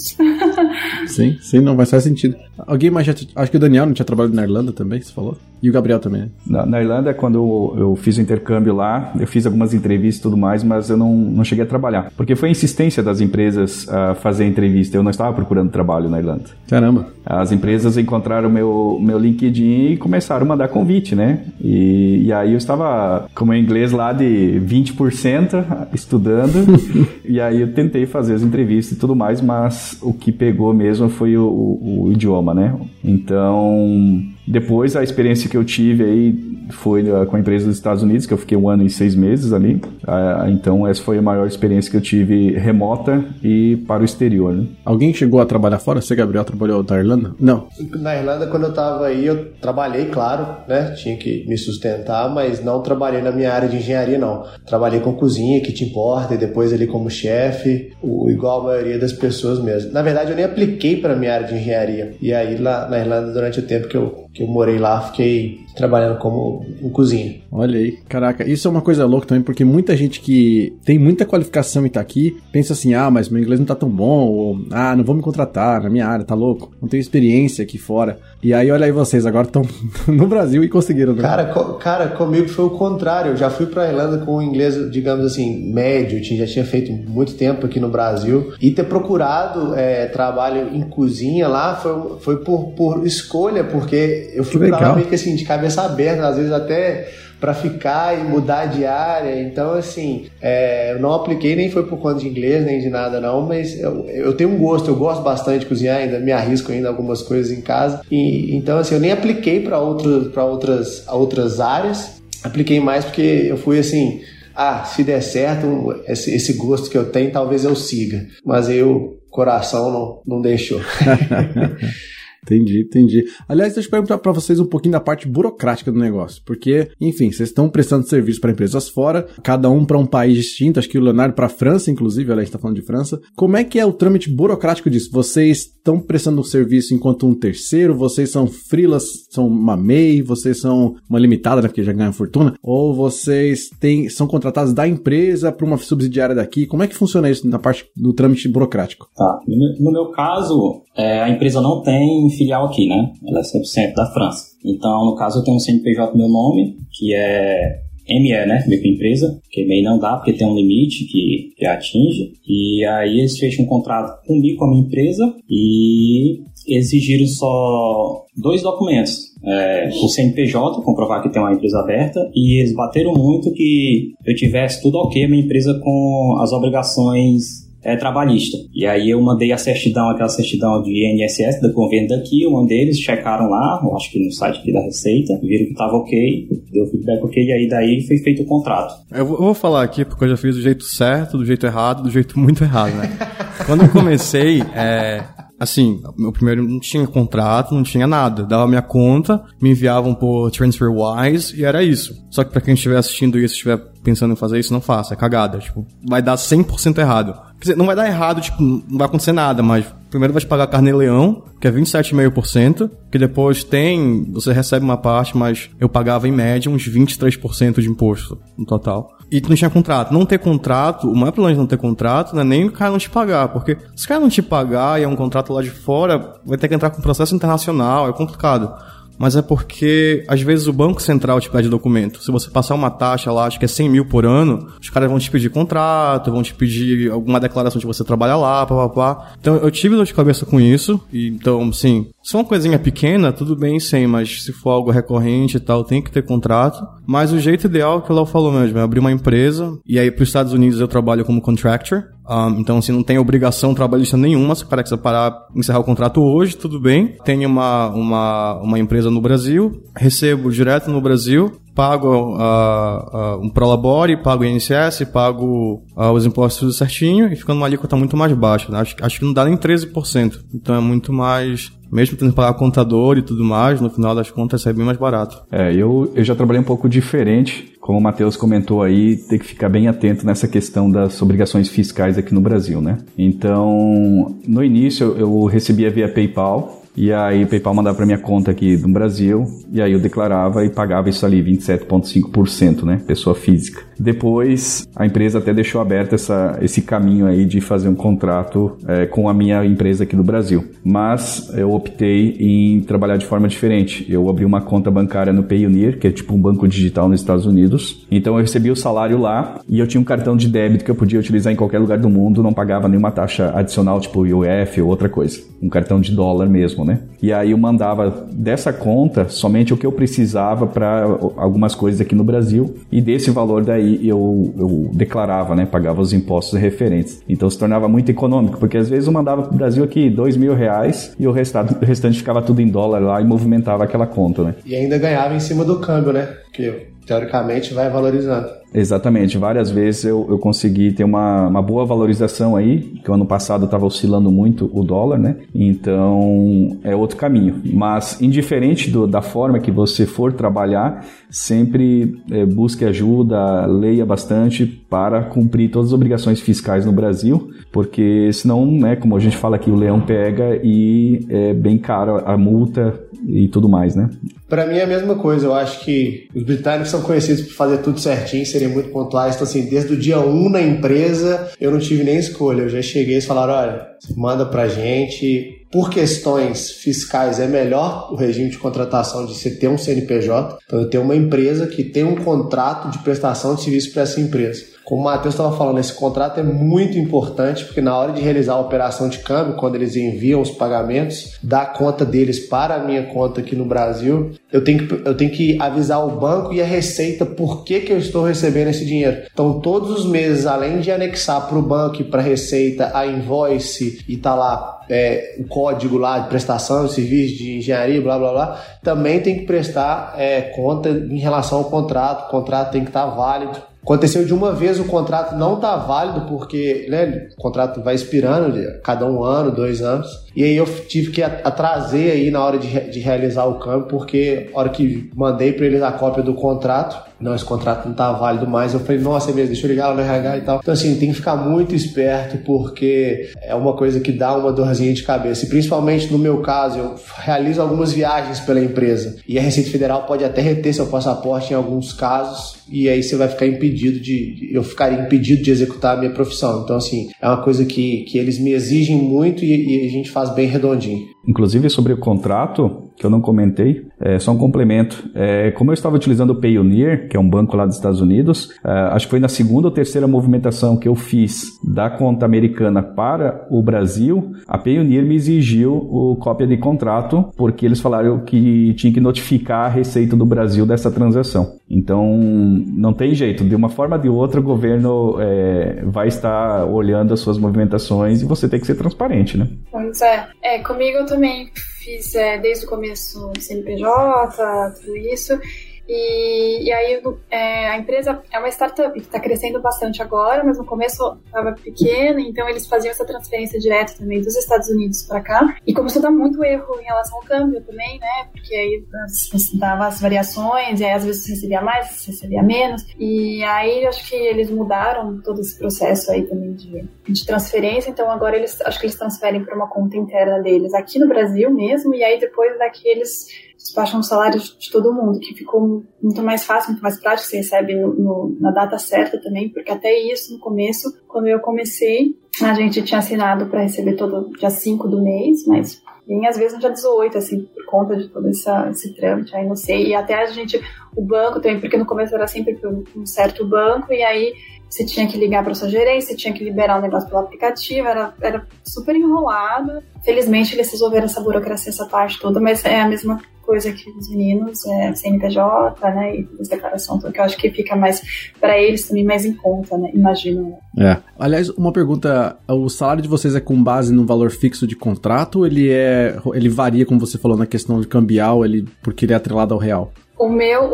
Speaker 1: Sim, não faz sentido. Alguém mais acho que o Daniel não tinha trabalhado na Irlanda também, você falou? E o Gabriel também, né?
Speaker 4: Na Irlanda, quando eu fiz o intercâmbio lá, eu fiz algumas entrevistas e tudo mais, mas eu não cheguei a trabalhar. Porque foi a insistência das empresas a fazer a entrevista. Eu não estava procurando trabalho na Irlanda.
Speaker 1: Caramba.
Speaker 4: As empresas encontraram meu LinkedIn e começaram a mandar convite, né? E aí eu estava com o meu inglês lá de 20% estudando, e aí eu tentei fazer as entrevistas e tudo mais, mas o que pegou mesmo foi o idioma, né? Então, depois a experiência que eu tive aí foi com a empresa dos Estados Unidos, que eu fiquei 1 ano e 6 meses ali. Então essa foi a maior experiência que eu tive remota e para o exterior, né?
Speaker 1: Alguém chegou a trabalhar fora? Você, Gabriel, trabalhou na Irlanda? Não.
Speaker 3: Na Irlanda, quando eu estava aí, eu trabalhei, claro, né? Tinha que me sustentar, mas não trabalhei na minha área de engenharia, não. Trabalhei com cozinha, kitchen porter, depois ali como chefe, igual a maioria das pessoas mesmo. Na verdade, eu nem apliquei para a minha área de engenharia. E aí, lá na Irlanda, durante o tempo que eu morei lá, fiquei trabalhando como em cozinha.
Speaker 1: Olha aí, caraca, isso é uma coisa louca também, porque muita gente que tem muita qualificação e tá aqui, pensa assim, mas meu inglês não tá tão bom, ou, não vou me contratar na minha área, tá louco, não tenho experiência aqui fora. E aí, olha aí vocês, agora estão no Brasil e conseguiram, né?
Speaker 3: Cara, comigo foi o contrário, eu já fui pra Irlanda com o inglês, digamos assim, médio, já tinha feito muito tempo aqui no Brasil, e ter procurado trabalho em cozinha lá foi por escolha, porque eu fui pra lá meio que assim, de cabeça aberta, às vezes até para ficar e mudar de área. Então, assim, eu não apliquei, nem foi por conta de inglês, nem de nada não, mas eu tenho um gosto, eu gosto bastante de cozinhar, ainda me arrisco ainda algumas coisas em casa. E então, assim, eu nem apliquei para outras áreas, apliquei mais porque eu fui assim, se der certo, esse gosto que eu tenho, talvez eu siga. Mas aí o coração não deixou.
Speaker 1: Entendi. Aliás, deixa eu perguntar pra vocês um pouquinho da parte burocrática do negócio, porque, enfim, vocês estão prestando serviço para empresas fora, cada um para um país distinto, acho que o Leonardo para a França, inclusive, a gente tá falando de França. Como é que é o trâmite burocrático disso? Vocês estão prestando um serviço enquanto um terceiro? Vocês são freelas, são uma MEI? Vocês são uma limitada, né, porque já ganham fortuna? Ou vocês são contratados da empresa para uma subsidiária daqui? Como é que funciona isso na parte do trâmite burocrático?
Speaker 5: Tá, no meu caso, a empresa não tem filial aqui, né? Ela é 100% da França. Então, no caso, eu tenho um CNPJ no meu nome, que é ME, né? Microempresa, porque MEI não dá, porque tem um limite que atinge. E aí eles fecham um contrato comigo, com a minha empresa, e exigiram só 2 documentos. O CNPJ, comprovar que tem uma empresa aberta, e eles bateram muito que eu tivesse tudo ok, a minha empresa com as obrigações trabalhista. E aí eu mandei a certidão, aquela certidão de INSS, do governo daqui, eu mandei, eles checaram lá, eu acho que no site aqui da Receita, viram que estava ok, deu feedback ok, e aí daí foi feito o contrato.
Speaker 2: Eu vou falar aqui porque eu já fiz do jeito certo, do jeito errado, do jeito muito errado, né? Quando eu comecei, assim, meu primeiro não tinha contrato, não tinha nada. Dava minha conta, me enviavam por TransferWise e era isso. Só que pra quem estiver assistindo isso, estiver pensando em fazer isso, não faça, é cagada. Tipo, vai dar 100% errado. Quer dizer, não vai dar errado, tipo, não vai acontecer nada, mas primeiro vai te pagar carnê-leão, que é 27,5%, que depois você recebe uma parte, mas eu pagava em média uns 23% de imposto no total. E tu não tinha contrato. Não ter contrato, o maior problema de não ter contrato não é nem o cara não te pagar, porque se o cara não te pagar e é um contrato lá de fora, vai ter que entrar com processo internacional, é complicado. Mas é porque, às vezes, o Banco Central te pede documento. Se você passar uma taxa lá, acho que é 100 mil por ano, os caras vão te pedir contrato, vão te pedir alguma declaração de você trabalha lá, pá. Então, eu tive dor de cabeça com isso. E, então, sim, se é uma coisinha pequena, tudo bem, sim, mas se for algo recorrente e tal, tem que ter contrato. Mas o jeito ideal que o Léo falou mesmo é abrir uma empresa. E aí, para os Estados Unidos, eu trabalho como contractor. Então, assim, não tem obrigação trabalhista nenhuma. Se o cara quiser encerrar o contrato hoje, tudo bem. Tenho uma empresa no Brasil, recebo direto no Brasil, pago um Prolabore, pago o INSS, pago os impostos tudo certinho e fica numa alíquota muito mais baixa, né? Acho que não dá nem 13%. Então é muito mais... Mesmo tendo que pagar contador e tudo mais, no final das contas é bem mais barato.
Speaker 4: Eu já trabalhei um pouco diferente. Como o Matheus comentou aí, tem que ficar bem atento nessa questão das obrigações fiscais aqui no Brasil, né? Então, no início eu recebia via PayPal. E aí o PayPal mandava para minha conta aqui no Brasil, e aí eu declarava e pagava isso ali, 27,5%, né, pessoa física. Depois a empresa até deixou aberto esse caminho aí de fazer um contrato com a minha empresa aqui do Brasil. Mas eu optei em trabalhar de forma diferente. Eu abri uma conta bancária no Payoneer, que é tipo um banco digital nos Estados Unidos. Então eu recebia o salário lá e eu tinha um cartão de débito que eu podia utilizar em qualquer lugar do mundo, não pagava nenhuma taxa adicional, tipo UF ou outra coisa. Um cartão de dólar mesmo, né? E aí eu mandava dessa conta somente o que eu precisava para algumas coisas aqui no Brasil, e desse valor daí eu declarava, né? Pagava os impostos referentes. Então se tornava muito econômico, porque às vezes eu mandava para o Brasil aqui R$2.000 e o restante ficava tudo em dólar lá e movimentava aquela conta, né?
Speaker 3: E ainda ganhava em cima do câmbio, né? Porque teoricamente vai valorizando.
Speaker 4: Exatamente, várias vezes eu consegui ter uma boa valorização aí, que o ano passado estava oscilando muito o dólar, né? Então é outro caminho. Mas indiferente da forma que você for trabalhar, sempre busque ajuda, leia bastante para cumprir todas as obrigações fiscais no Brasil, porque senão, né, como a gente fala aqui, o leão pega e é bem caro a multa e tudo mais, né?
Speaker 3: Para mim é a mesma coisa. Eu acho que os britânicos são conhecidos por fazer tudo certinho, serem muito pontuais. Então, assim, desde o dia 1 na empresa, eu não tive nem escolha. Eu já cheguei e falaram, olha, manda pra gente. Por questões fiscais, é melhor o regime de contratação de você ter um CNPJ. Então, eu tenho uma empresa que tem um contrato de prestação de serviço para essa empresa. Como o Matheus estava falando, esse contrato é muito importante, porque na hora de realizar a operação de câmbio, quando eles enviam os pagamentos da conta deles para a minha conta aqui no Brasil, eu tenho que avisar o banco e a Receita por que eu estou recebendo esse dinheiro. Então, todos os meses, além de anexar para o banco e para a Receita a invoice e tá lá o código lá de prestação de serviço, de engenharia, blá, blá, blá, também tem que prestar conta em relação ao contrato. O contrato tem que estar válido. Aconteceu de uma vez o contrato não tá válido porque, né, o contrato vai expirando cada 1 ano, 2 anos. E aí eu tive que atrasar aí na hora de realizar o câmbio, porque a hora que mandei para eles a cópia do contrato, não, esse contrato não tá válido mais. Eu falei, nossa, é mesmo, deixa eu ligar lá no RH e tal. Então, assim, tem que ficar muito esperto, porque é uma coisa que dá uma dorzinha de cabeça. E principalmente no meu caso, eu realizo algumas viagens pela empresa. E a Receita Federal pode até reter seu passaporte em alguns casos. E aí você vai ficar eu ficaria impedido de executar a minha profissão. Então, assim, é uma coisa que eles me exigem muito e a gente faz bem redondinho.
Speaker 4: Inclusive, sobre o contrato, que eu não comentei, só um complemento. Como eu estava utilizando o Payoneer, que é um banco lá dos Estados Unidos, acho que foi na segunda ou terceira movimentação que eu fiz da conta americana para o Brasil, a Payoneer me exigiu o cópia de contrato, porque eles falaram que tinha que notificar a Receita do Brasil dessa transação. Então, não tem jeito. De uma forma ou de outra, o governo vai estar olhando as suas movimentações e você tem que ser transparente, né?
Speaker 6: Pois é. Comigo eu também fiz desde o começo CNPJ, tudo isso. E aí a empresa é uma startup que está crescendo bastante agora, mas no começo estava pequena, então eles faziam essa transferência direta também dos Estados Unidos para cá. E começou a dar muito erro em relação ao câmbio também, né? Porque aí você dava as variações, e aí às vezes você recebia mais, você recebia menos. E aí acho que eles mudaram todo esse processo aí também de transferência, então agora acho que eles transferem para uma conta interna deles aqui no Brasil mesmo, e aí depois daqui eles despacham os salários de todo mundo, que ficou muito mais fácil, muito mais prático, você recebe na data certa também, porque até isso, no começo, quando eu comecei, a gente tinha assinado para receber todo dia 5 do mês, mas bem, às vezes no dia 18, assim, por conta de todo esse trâmite, aí não sei, e até o banco também, porque no começo era sempre por um certo banco, e aí você tinha que ligar para sua gerência, você tinha que liberar o negócio pelo aplicativo, era super enrolado. Felizmente eles resolveram essa burocracia, essa parte toda, mas é a mesma coisa que os meninos, CNPJ, né, e as declarações, que eu acho que fica mais, para eles também, mais em conta, né, imagino.
Speaker 1: Aliás, uma pergunta, o salário de vocês é com base num valor fixo de contrato ou ele varia, como você falou, na questão de cambial, porque ele é atrelado ao real?
Speaker 6: O meu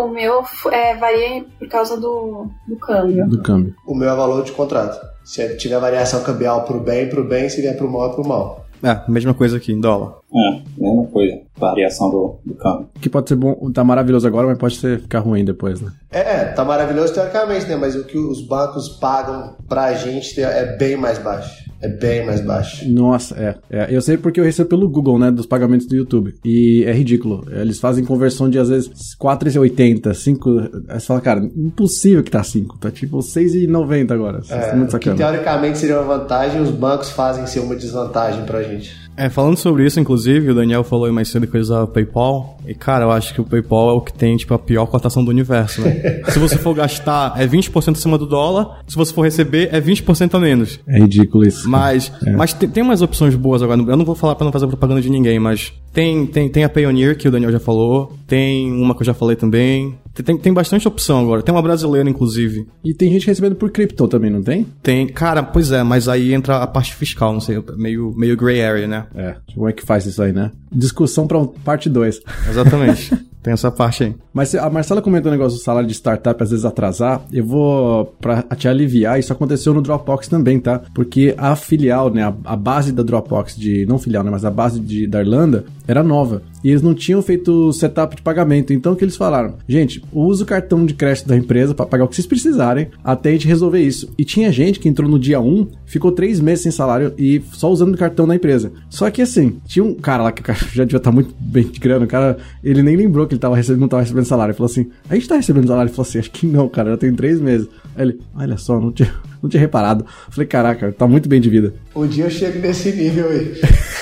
Speaker 6: varia por causa do câmbio.
Speaker 1: Do câmbio.
Speaker 3: O meu é valor de contrato. Se tiver variação cambial pro bem, se vier pro mal, é pro mal.
Speaker 2: Mesma coisa aqui, em dólar.
Speaker 5: Mesma coisa. Variação do câmbio.
Speaker 1: Que pode ser bom, tá maravilhoso agora, mas pode ficar ruim depois, né?
Speaker 3: Tá maravilhoso teoricamente, né? Mas o que os bancos pagam pra gente é bem mais baixo. É bem mais baixo.
Speaker 1: Nossa, eu sei porque eu recebo pelo Google, né, dos pagamentos do YouTube. E é ridículo. Eles fazem conversão de, às vezes, 4,80, 5... Aí você fala, cara, impossível que tá 5. Tá tipo 6,90 agora. Muito
Speaker 3: que teoricamente seria uma vantagem, os bancos fazem ser uma desvantagem pra gente.
Speaker 2: Falando sobre isso, inclusive, o Daniel falou aí mais cedo que usava o PayPal. E, cara, eu acho que o PayPal é o que tem, tipo, a pior cotação do universo, né? Se você for gastar, é 20% acima do dólar. Se você for receber, é 20% a menos.
Speaker 1: É ridículo isso.
Speaker 2: Mas tem umas opções boas agora. Eu não vou falar pra não fazer propaganda de ninguém, mas tem a Payoneer, que o Daniel já falou. Tem uma que eu já falei também. Tem bastante opção agora. Tem uma brasileira, inclusive.
Speaker 1: E tem gente recebendo por cripto também, não tem?
Speaker 2: Tem. Cara, pois é, mas aí entra a parte fiscal, não sei, meio gray area, né?
Speaker 1: Como é que faz isso aí, né? Discussão pra parte 2.
Speaker 2: Exatamente. Tem essa parte aí.
Speaker 1: Mas a Marcela comentou um negócio do salário de startup às vezes atrasar. Eu vou, pra te aliviar, isso aconteceu no Dropbox também, tá? Porque a filial, né, a base da Dropbox, não filial, né, mas a base da Irlanda era nova. E eles não tinham feito setup de pagamento. Então o que eles falaram? Gente, usa o cartão de crédito da empresa pra pagar o que vocês precisarem até a gente resolver isso. E tinha gente que entrou no dia 1, ficou 3 meses sem salário e só usando o cartão da empresa. Só que assim, tinha um cara lá que já devia estar muito bem de grana. O cara, ele nem lembrou que ele não tava recebendo salário. Ele falou assim, a gente tá recebendo salário? Ele falou assim, acho que não, cara, já tem 3 meses. Aí ele, olha só, não tinha reparado. Eu falei, caraca, tá muito bem de vida.
Speaker 3: Um dia eu chego nesse nível aí.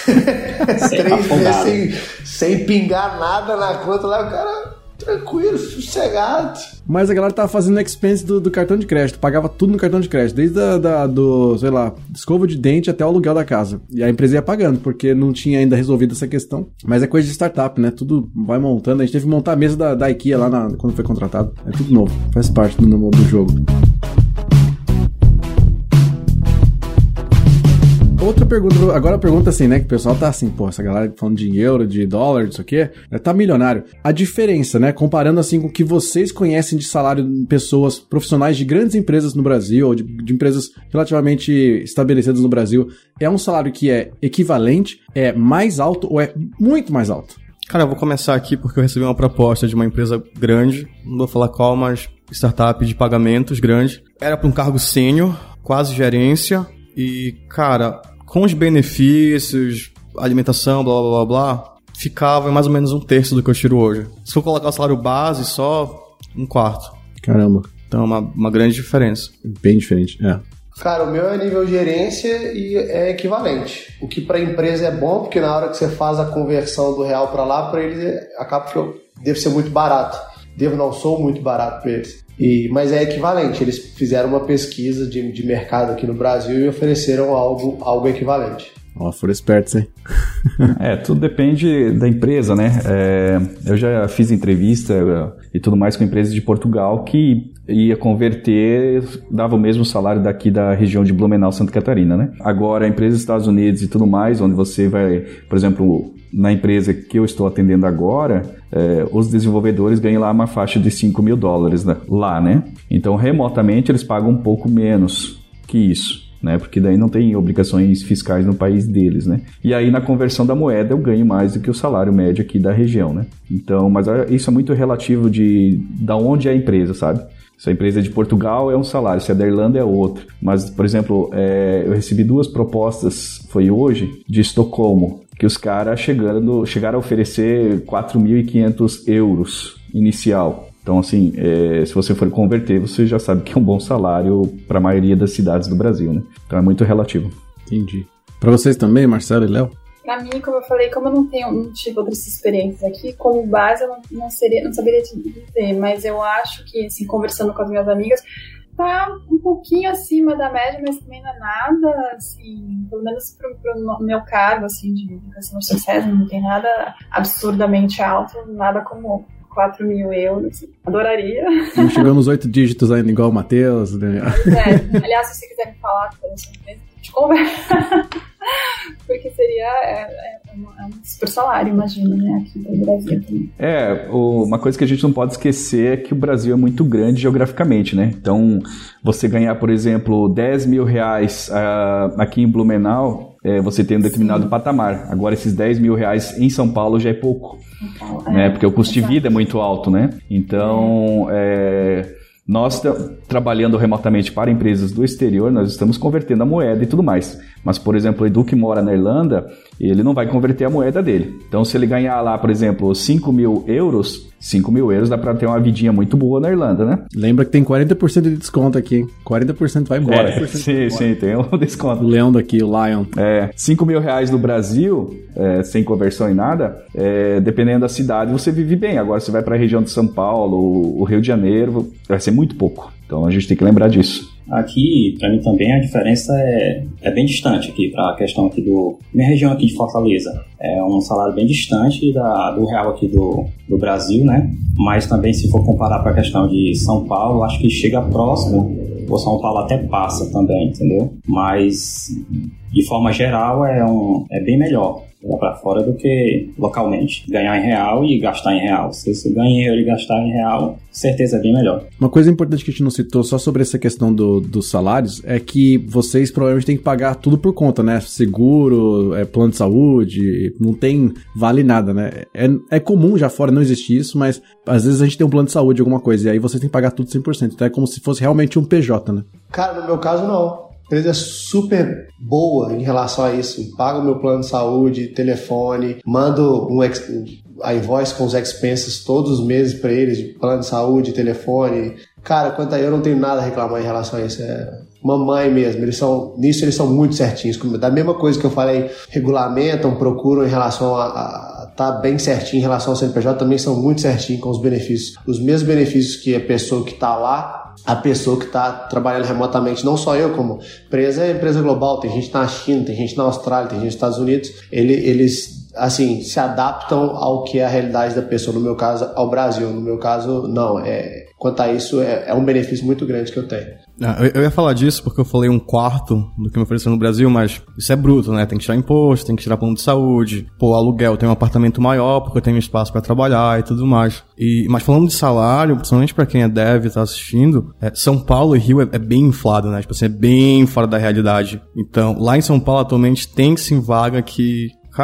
Speaker 3: 3 meses sem pingar nada na conta lá, o cara tranquilo, sossegado.
Speaker 1: Mas a galera tava fazendo expense do cartão de crédito, pagava tudo no cartão de crédito, desde sei lá, escova de dente até o aluguel da casa. E a empresa ia pagando, porque não tinha ainda resolvido essa questão. Mas é coisa de startup, né? Tudo vai montando. A gente teve que montar a mesa da IKEA lá quando foi contratado. É tudo novo, faz parte do jogo. Outra pergunta, agora a pergunta assim, né, que o pessoal tá assim, pô, essa galera falando de euro, de dólar, disso aqui, tá milionário. A diferença, né, comparando assim com o que vocês conhecem de salário de pessoas profissionais de grandes empresas no Brasil, ou de empresas relativamente estabelecidas no Brasil, é um salário que é equivalente, é mais alto ou é muito mais alto?
Speaker 2: Cara, eu vou começar aqui porque eu recebi uma proposta de uma empresa grande, não vou falar qual, mas startup de pagamentos grande. Era para um cargo sênior, quase gerência. E, cara, com os benefícios, alimentação, blá, blá, blá, blá, ficava mais ou menos 1/3 do que eu tiro hoje. Se for colocar o salário base, só 1/4.
Speaker 1: Caramba.
Speaker 2: Então, é uma grande diferença.
Speaker 1: Bem diferente,
Speaker 3: Cara, o meu é nível gerência e é equivalente. O que para a empresa é bom, porque na hora que você faz a conversão do real para lá, para eles acaba que deve ser muito barato. Sou muito barato para eles. Mas é equivalente. Eles fizeram uma pesquisa de mercado aqui no Brasil e ofereceram algo equivalente.
Speaker 1: Ó, foram espertos, hein?
Speaker 4: Tudo depende da empresa, né? Eu já fiz entrevista e tudo mais com empresas de Portugal que ia converter, dava o mesmo salário daqui da região de Blumenau, Santa Catarina, né? Agora, empresas dos Estados Unidos e tudo mais, onde você vai, por exemplo, na empresa que eu estou atendendo agora, os desenvolvedores ganham lá uma faixa de $5.000 lá, né? Então, remotamente, eles pagam um pouco menos que isso, né? Porque daí não tem obrigações fiscais no país deles, né? E aí, na conversão da moeda, eu ganho mais do que o salário médio aqui da região, né? Então, mas isso é muito relativo da onde é a empresa, sabe? Se a empresa é de Portugal, é um salário. Se é da Irlanda, é outro. Mas, por exemplo, eu recebi 2 propostas, foi hoje, de Estocolmo, que os caras chegaram a oferecer 4.500 euros inicial. Então, assim, se você for converter, você já sabe que é um bom salário para a maioria das cidades do Brasil, né? Então, é muito relativo.
Speaker 1: Entendi. Para vocês também, Marcelo e Léo?
Speaker 6: Pra mim, como eu falei, como eu não tive outras experiências aqui, como base eu não saberia dizer, mas eu acho que, assim, conversando com as minhas amigas, tá um pouquinho acima da média, mas também não é nada, assim, pelo menos pro meu cargo, assim, de customer success, não tem nada absurdamente alto, nada como 4.000 euros. Adoraria.
Speaker 1: Não chegamos 8 dígitos ainda, igual o Matheus, né?
Speaker 6: Aliás, se você quiser me falar da sua empresa, a gente conversa. Porque seria um super salário, imagina, né, aqui no Brasil também.
Speaker 4: Uma coisa que a gente não pode esquecer é que o Brasil é muito grande geograficamente, né? Então, você ganhar, por exemplo, R$10.000 aqui em Blumenau, você tem um determinado patamar. Agora, esses R$10.000 em São Paulo já é pouco, né? Porque o custo de vida é muito alto, né? Então, nós trabalhando remotamente para empresas do exterior, nós estamos convertendo a moeda e tudo mais. Mas, por exemplo, o Edu que mora na Irlanda, ele não vai converter a moeda dele. Então, se ele ganhar lá, por exemplo, 5.000 euros, 5.000 euros dá para ter uma vidinha muito boa na Irlanda, né?
Speaker 1: Lembra que tem 40% de desconto aqui, hein? 40% vai embora.
Speaker 4: Sim, tem um desconto.
Speaker 1: O leão daqui, o Lion.
Speaker 4: R$5.000 no Brasil, sem conversão em nada, dependendo da cidade, você vive bem. Agora, você vai para a região de São Paulo, o Rio de Janeiro, vai ser muito pouco. Então, a gente tem que lembrar disso.
Speaker 5: Aqui, para mim também, a diferença é bem distante aqui, para a questão aqui minha região aqui de Fortaleza. É um salário bem distante do real aqui do Brasil, né? Mas também, se for comparar para a questão de São Paulo, acho que chega próximo, ou São Paulo até passa também, entendeu? Mas, de forma geral, é bem melhor lá para fora do que localmente. Ganhar em real e gastar em real. Se você ganha em euro e gastar em real, certeza é bem melhor.
Speaker 1: Uma coisa importante que a gente não citou só sobre essa questão dos salários é que vocês provavelmente têm que pagar tudo por conta, né? Seguro, plano de saúde, não tem vale nada, né? É comum já fora não existir isso, mas às vezes a gente tem um plano de saúde, alguma coisa, e aí vocês têm que pagar tudo 100%. Então é como se fosse realmente um PJ, né?
Speaker 3: Cara, no meu caso não. A empresa é super boa em relação a isso. Pago meu plano de saúde, telefone, mando a invoice com os expenses todos os meses para eles, de plano de saúde, telefone. Cara, quanto a eu não tenho nada a reclamar em relação a isso. Mamãe mesmo, eles são muito certinhos. Da mesma coisa que eu falei, regulamentam, procuram em relação a tá bem certinho em relação ao CNPJ, também são muito certinhos com os benefícios. Os mesmos benefícios que a pessoa que está lá, a pessoa que está trabalhando remotamente, não só eu, como empresa global, tem gente na China, tem gente na Austrália, tem gente nos Estados Unidos, eles assim, se adaptam ao que é a realidade da pessoa, no meu caso, ao Brasil. No meu caso, não. Quanto a isso, é um benefício muito grande que eu tenho.
Speaker 2: Eu ia falar disso porque eu falei 1/4 do que me ofereceu no Brasil, mas isso é bruto, né? Tem que tirar imposto, tem que tirar plano de saúde, aluguel, tem um apartamento maior porque eu tenho espaço pra trabalhar e tudo mais. Mas falando de salário, principalmente pra quem é dev e tá assistindo, São Paulo e Rio é bem inflado, né? Tipo assim, é bem fora da realidade. Então, lá em São Paulo atualmente tem sim vaga que... Cara,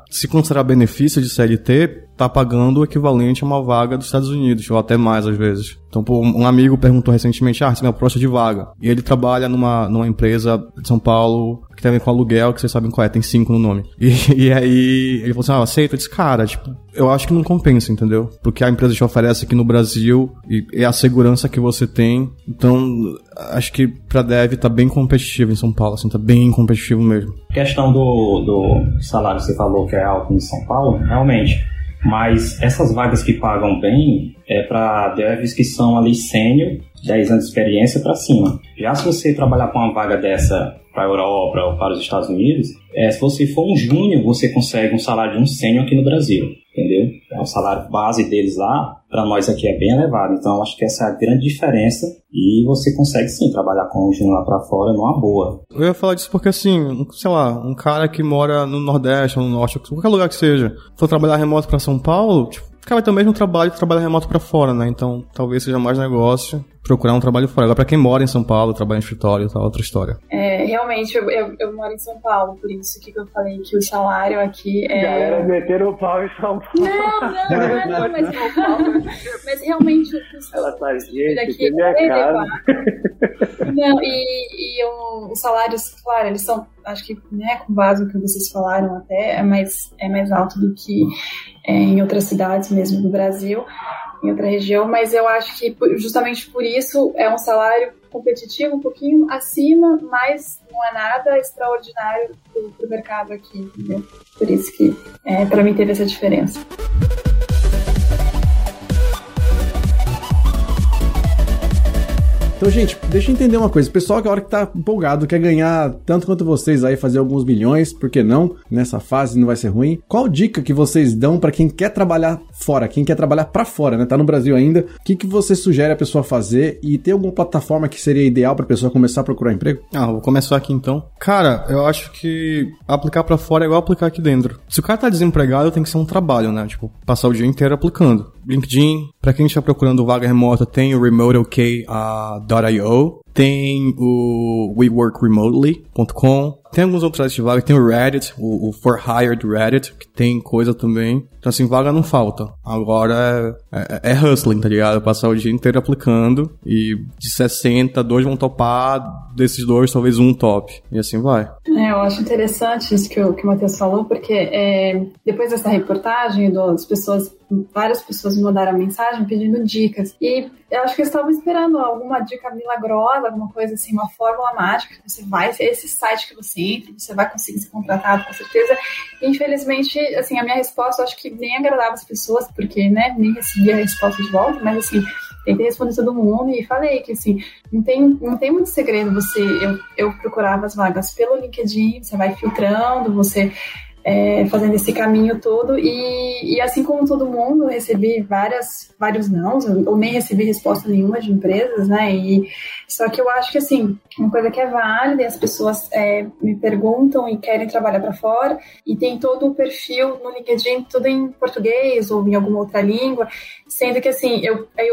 Speaker 2: se considerar benefício de CLT, tá pagando o equivalente a uma vaga dos Estados Unidos, ou até mais às vezes. Então, pô, um amigo perguntou recentemente, você é uma proposta de vaga. E ele trabalha numa empresa de São Paulo que tem a ver com aluguel, que vocês sabem qual é, tem 5 no nome. E aí ele falou assim, aceita? Eu disse, cara, eu acho que não compensa, entendeu? Porque a empresa te oferece aqui no Brasil e é a segurança que você tem. Então, acho que pra dev tá bem competitivo em São Paulo, assim, tá bem competitivo mesmo.
Speaker 5: A questão do salário que você falou que é alto em São Paulo, realmente. Mas essas vagas que pagam bem é para devs que são ali sênior, 10 anos de experiência para cima. Já se você trabalhar com uma vaga dessa para a Europa ou para os Estados Unidos, se você for um júnior, você consegue um salário de um sênior aqui no Brasil, entendeu? O salário base deles lá, para nós aqui é bem elevado. Então, acho que essa é a grande diferença e você consegue, sim, trabalhar com um júnior lá para fora numa boa.
Speaker 2: Eu ia falar disso porque, assim, sei lá, um cara que mora no Nordeste ou no Norte, qualquer lugar que seja, for trabalhar remoto para São Paulo, o cara vai ter o mesmo trabalho que trabalha remoto para fora, né? Então, talvez seja mais negócio procurar um trabalho fora. Agora, pra quem mora em São Paulo, trabalha em escritório, tá outra história.
Speaker 6: Realmente, eu moro em São Paulo, por isso que eu falei que o salário aqui é...
Speaker 3: Galera, meteram o pau em São Paulo.
Speaker 6: Não, mas realmente o salário aqui é elevado. Não, e os salários, claro, eles são, acho que, né, com base no que vocês falaram até, é mais alto do que em outras cidades mesmo do Brasil, em outra região, mas eu acho que justamente por isso é um salário competitivo, um pouquinho acima, mas não é nada extraordinário pro mercado aqui, entendeu? Por isso que para mim teve essa diferença.
Speaker 1: Então, gente, deixa eu entender uma coisa. O pessoal que a hora que tá empolgado, quer ganhar tanto quanto vocês aí, fazer alguns milhões, por que não? Nessa fase não vai ser ruim. Qual dica que vocês dão pra quem quer trabalhar fora, quem quer trabalhar pra fora, né? Tá no Brasil ainda. O que você sugere a pessoa fazer? E tem alguma plataforma que seria ideal pra pessoa começar a procurar emprego?
Speaker 2: Vou começar aqui então. Cara, eu acho que aplicar pra fora é igual aplicar aqui dentro. Se o cara tá desempregado, tem que ser um trabalho, né? Tipo, passar o dia inteiro aplicando. LinkedIn, pra quem está procurando vaga remota, tem o remoteok.io, tem o weworkremotely.com, tem alguns outros sites de vaga, tem o Reddit, o For Hired Reddit, que tem coisa também. Então, assim, vaga não falta. Agora é hustling, tá ligado? Passar o dia inteiro aplicando e de 60, 2 vão topar, desses 2, talvez um top. E assim vai.
Speaker 6: Eu acho interessante isso que o Matheus falou, porque depois dessa reportagem, várias pessoas me mandaram mensagem pedindo dicas. E eu acho que eles estavam esperando alguma dica milagrosa, alguma coisa assim, uma fórmula mágica que você vai, esse site que você entra, você vai conseguir ser contratado com certeza. E, infelizmente, assim, a minha resposta, eu acho que nem agradava as pessoas, porque, né, nem recebi a resposta de volta, mas assim, tentei responder todo mundo e falei que, assim, não tem muito segredo eu procurava as vagas pelo LinkedIn, você vai filtrando, você fazendo esse caminho todo e assim como todo mundo, recebi vários nãos, ou nem recebi resposta nenhuma de empresas, né, só que eu acho que, assim, uma coisa que é válida, e as pessoas me perguntam e querem trabalhar para fora, e tem todo o perfil no LinkedIn, tudo em português ou em alguma outra língua, sendo que, assim,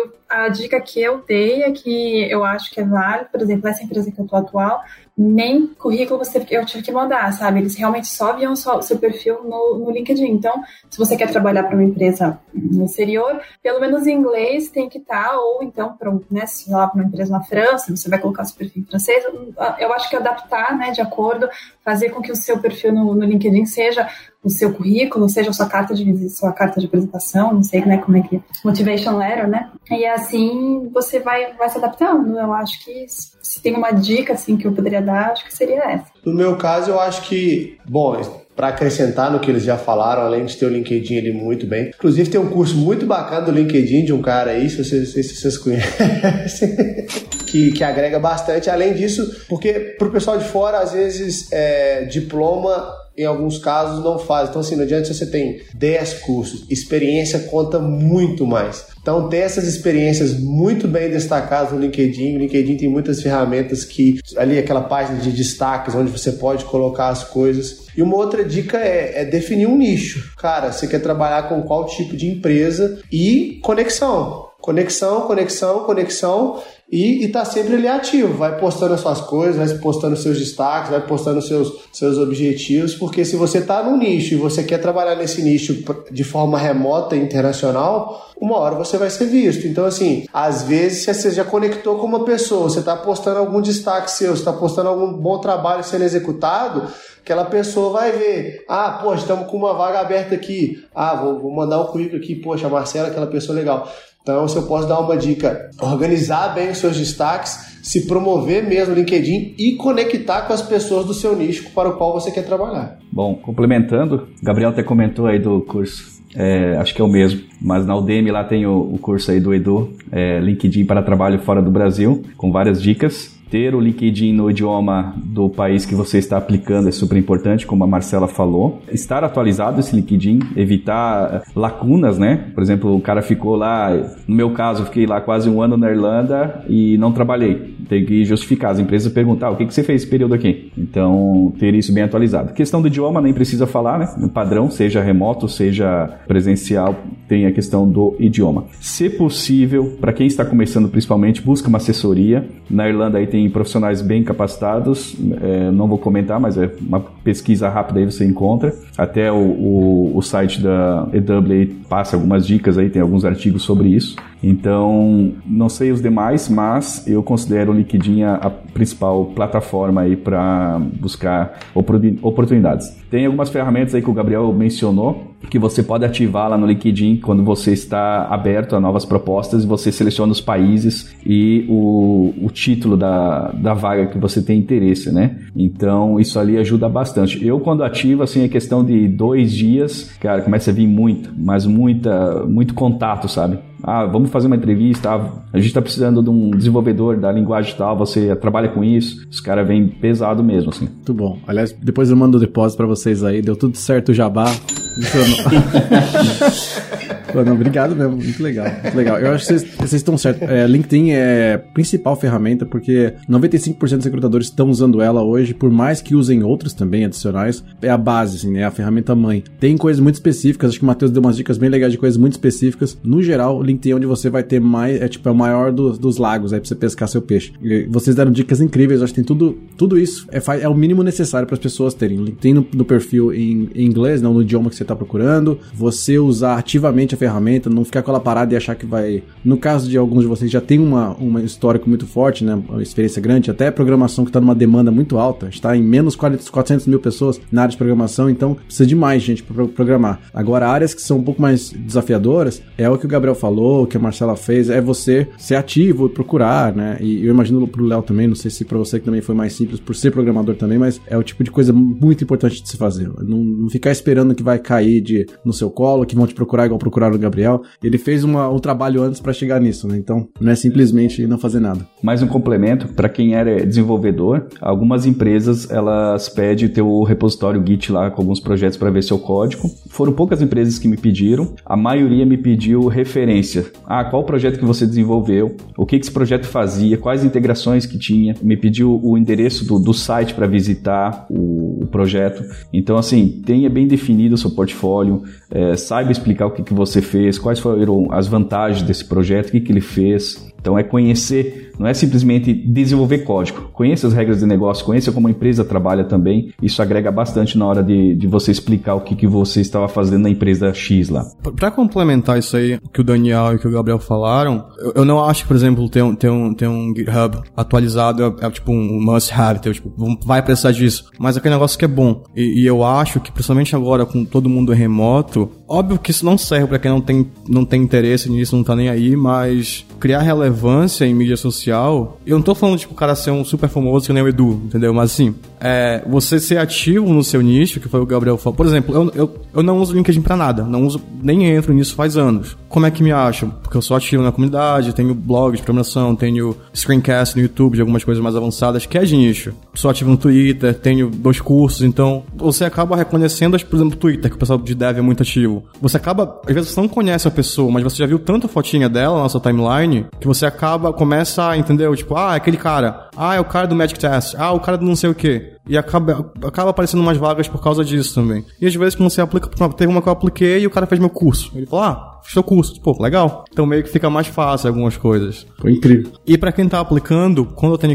Speaker 6: a dica que eu dei é que eu acho que é válido, por exemplo, nessa empresa que eu tô atual, nem currículo eu tive que mandar, sabe? Eles realmente só viam o seu perfil no LinkedIn. Então, se você quer trabalhar para uma empresa no exterior, pelo menos em inglês tem que estar, ou então, se lá para uma empresa na França, você vai colocar seu perfil em francês. Eu acho que adaptar, né, de acordo, fazer com que o seu perfil no LinkedIn seja o seu currículo, seja a sua carta de visita, sua carta de apresentação, não sei, né, como é que... Motivation letter, né? E assim você vai se adaptando. Eu acho que se tem uma dica, assim, que eu poderia dar, acho que seria essa.
Speaker 3: No meu caso, eu acho que... Bom, para acrescentar no que eles já falaram, além de ter o LinkedIn ali muito bem. Inclusive, tem um curso muito bacana do LinkedIn de um cara aí, se vocês conhecem, que agrega bastante. Além disso, porque pro pessoal de fora, às vezes, diploma... em alguns casos não faz. Então, assim, não adianta se você tem 10 cursos, experiência conta muito mais. Então, ter essas experiências muito bem destacadas no LinkedIn. O LinkedIn tem muitas ferramentas que... Ali, aquela página de destaques, onde você pode colocar as coisas. E uma outra dica é definir um nicho. Cara, você quer trabalhar com qual tipo de empresa e conexão. Conexão. e tá sempre ali ativo, vai postando as suas coisas, vai postando seus destaques, vai postando seus objetivos, porque se você tá num nicho e você quer trabalhar nesse nicho de forma remota e internacional, uma hora você vai ser visto. Então, assim, às vezes você já conectou com uma pessoa, você tá postando algum destaque seu, você tá postando algum bom trabalho sendo executado, aquela pessoa vai ver, poxa, estamos com uma vaga aberta aqui, vou mandar um currículo aqui, poxa, a Marcela, aquela pessoa legal. Então, se eu posso dar uma dica, organizar bem os seus destaques, se promover mesmo no LinkedIn e conectar com as pessoas do seu nicho para o qual você quer trabalhar.
Speaker 4: Bom, complementando, o Gabriel até comentou aí do curso, acho que é o mesmo, mas na Udemy lá tem o curso aí do Edu, LinkedIn para trabalho fora do Brasil, com várias dicas. Ter o LinkedIn no idioma do país que você está aplicando é super importante, como a Marcela falou. Estar atualizado esse LinkedIn, evitar lacunas, né? Por exemplo, o cara ficou lá, no meu caso, eu fiquei lá quase 1 ano na Irlanda e não trabalhei. Tem que justificar, as empresas perguntar, o que você fez esse período aqui? Então, ter isso bem atualizado. Questão do idioma, nem precisa falar, né? No padrão, seja remoto, seja presencial, tem a questão do idioma. Se possível, para quem está começando principalmente, busca uma assessoria. Na Irlanda aí tem profissionais bem capacitados, não vou comentar, mas é uma pesquisa rápida aí você encontra. Até o site da EW passa algumas dicas aí, tem alguns artigos sobre isso. Então, não sei os demais, mas eu considero o LinkedIn a principal plataforma aí para buscar oportunidades. Tem algumas ferramentas aí que o Gabriel mencionou, que você pode ativar lá no LinkedIn quando você está aberto a novas propostas e você seleciona os países e o título da vaga que você tem interesse, né? Então, isso ali ajuda bastante. Eu, quando ativo, assim, é questão de 2 dias, cara, começa a vir muito contato, sabe? Vamos fazer uma entrevista, a gente está precisando de um desenvolvedor da linguagem tal, você trabalha com isso, os caras vêm pesado mesmo, assim.
Speaker 1: Muito bom. Aliás, depois eu mando o depósito para vocês aí, deu tudo certo o jabá. Não, obrigado mesmo, muito legal, muito legal. Eu acho que vocês estão certos. LinkedIn é a principal ferramenta porque 95% dos recrutadores estão usando ela hoje, por mais que usem outros também adicionais, é a base, assim, né? É a ferramenta mãe. Tem coisas muito específicas, acho que o Matheus deu umas dicas bem legais de coisas muito específicas. No geral, o LinkedIn é onde você vai ter mais, é o maior dos lagos aí pra você pescar seu peixe. E vocês deram dicas incríveis, acho que tem tudo isso, é o mínimo necessário para as pessoas terem. O LinkedIn no perfil em inglês, não no idioma que você está procurando, você usar ativamente a ferramenta, não ficar com ela parada e achar que vai... No caso de alguns de vocês já tem uma histórico muito forte, né? Uma experiência grande, até programação que está numa demanda muito alta, está em menos 400 mil pessoas na área de programação, então precisa de mais gente para programar. Agora, áreas que são um pouco mais desafiadoras, é o que o Gabriel falou, o que a Marcela fez, é você ser ativo e procurar, né? E eu imagino pro Léo também, não sei se para você que também foi mais simples por ser programador também, mas é o tipo de coisa muito importante de se fazer. Não ficar esperando que vai cair no seu colo, que vão te procurar igual procuraram o Gabriel. Ele fez um trabalho antes para chegar nisso, né? Então, não é simplesmente não fazer nada.
Speaker 4: Mais um complemento, para quem era desenvolvedor, algumas empresas, elas pedem ter o repositório Git lá com alguns projetos para ver seu código. Foram poucas empresas que me pediram, a maioria me pediu referência. Qual projeto que você desenvolveu? O que esse projeto fazia? Quais integrações que tinha? Me pediu o endereço do site para visitar o projeto. Então, assim, tenha bem definido o seu portfólio, saiba explicar o que você fez, quais foram as vantagens desse projeto, o que ele fez. Então, é conhecer, não é simplesmente desenvolver código. Conheça as regras de negócio, conheça como a empresa trabalha também. Isso agrega bastante na hora de você explicar o que você estava fazendo na empresa X lá.
Speaker 2: Para complementar isso aí, o que o Daniel e o que o Gabriel falaram, eu não acho que, por exemplo, ter um GitHub atualizado é tipo um must-have, tipo, vai precisar disso. Mas aquele negócio que é bom. E eu acho que, principalmente agora, com todo mundo remoto, óbvio que isso não serve para quem não tem interesse nisso, não tá nem aí, mas criar relevância em mídia social, eu não tô falando, tipo, o cara ser um super famoso que nem o Edu, entendeu? Mas assim, você ser ativo no seu nicho, que foi o Gabriel falou. Por exemplo, eu não uso LinkedIn pra nada, nem entro nisso faz anos. Como é que me acham? Porque eu sou ativo na comunidade, tenho blog de programação, tenho screencast no YouTube de algumas coisas mais avançadas, que é de nicho. Sou ativo no Twitter, tenho 2 cursos, então você acaba reconhecendo, por exemplo, o Twitter, que o pessoal de dev é muito ativo. Você acaba, às vezes você não conhece a pessoa, mas você já viu tanta fotinha dela na sua timeline, que você começa a entender, tipo, é aquele cara, é o cara do Magic Test, o cara do não sei o quê. E acaba aparecendo umas vagas por causa disso também. E às vezes quando você aplica, teve uma que eu apliquei e o cara fez meu curso. Ele falou, fiz teu curso. Pô, legal. Então meio que fica mais fácil algumas coisas.
Speaker 1: Foi incrível.
Speaker 2: E pra quem tá aplicando, quando eu tenho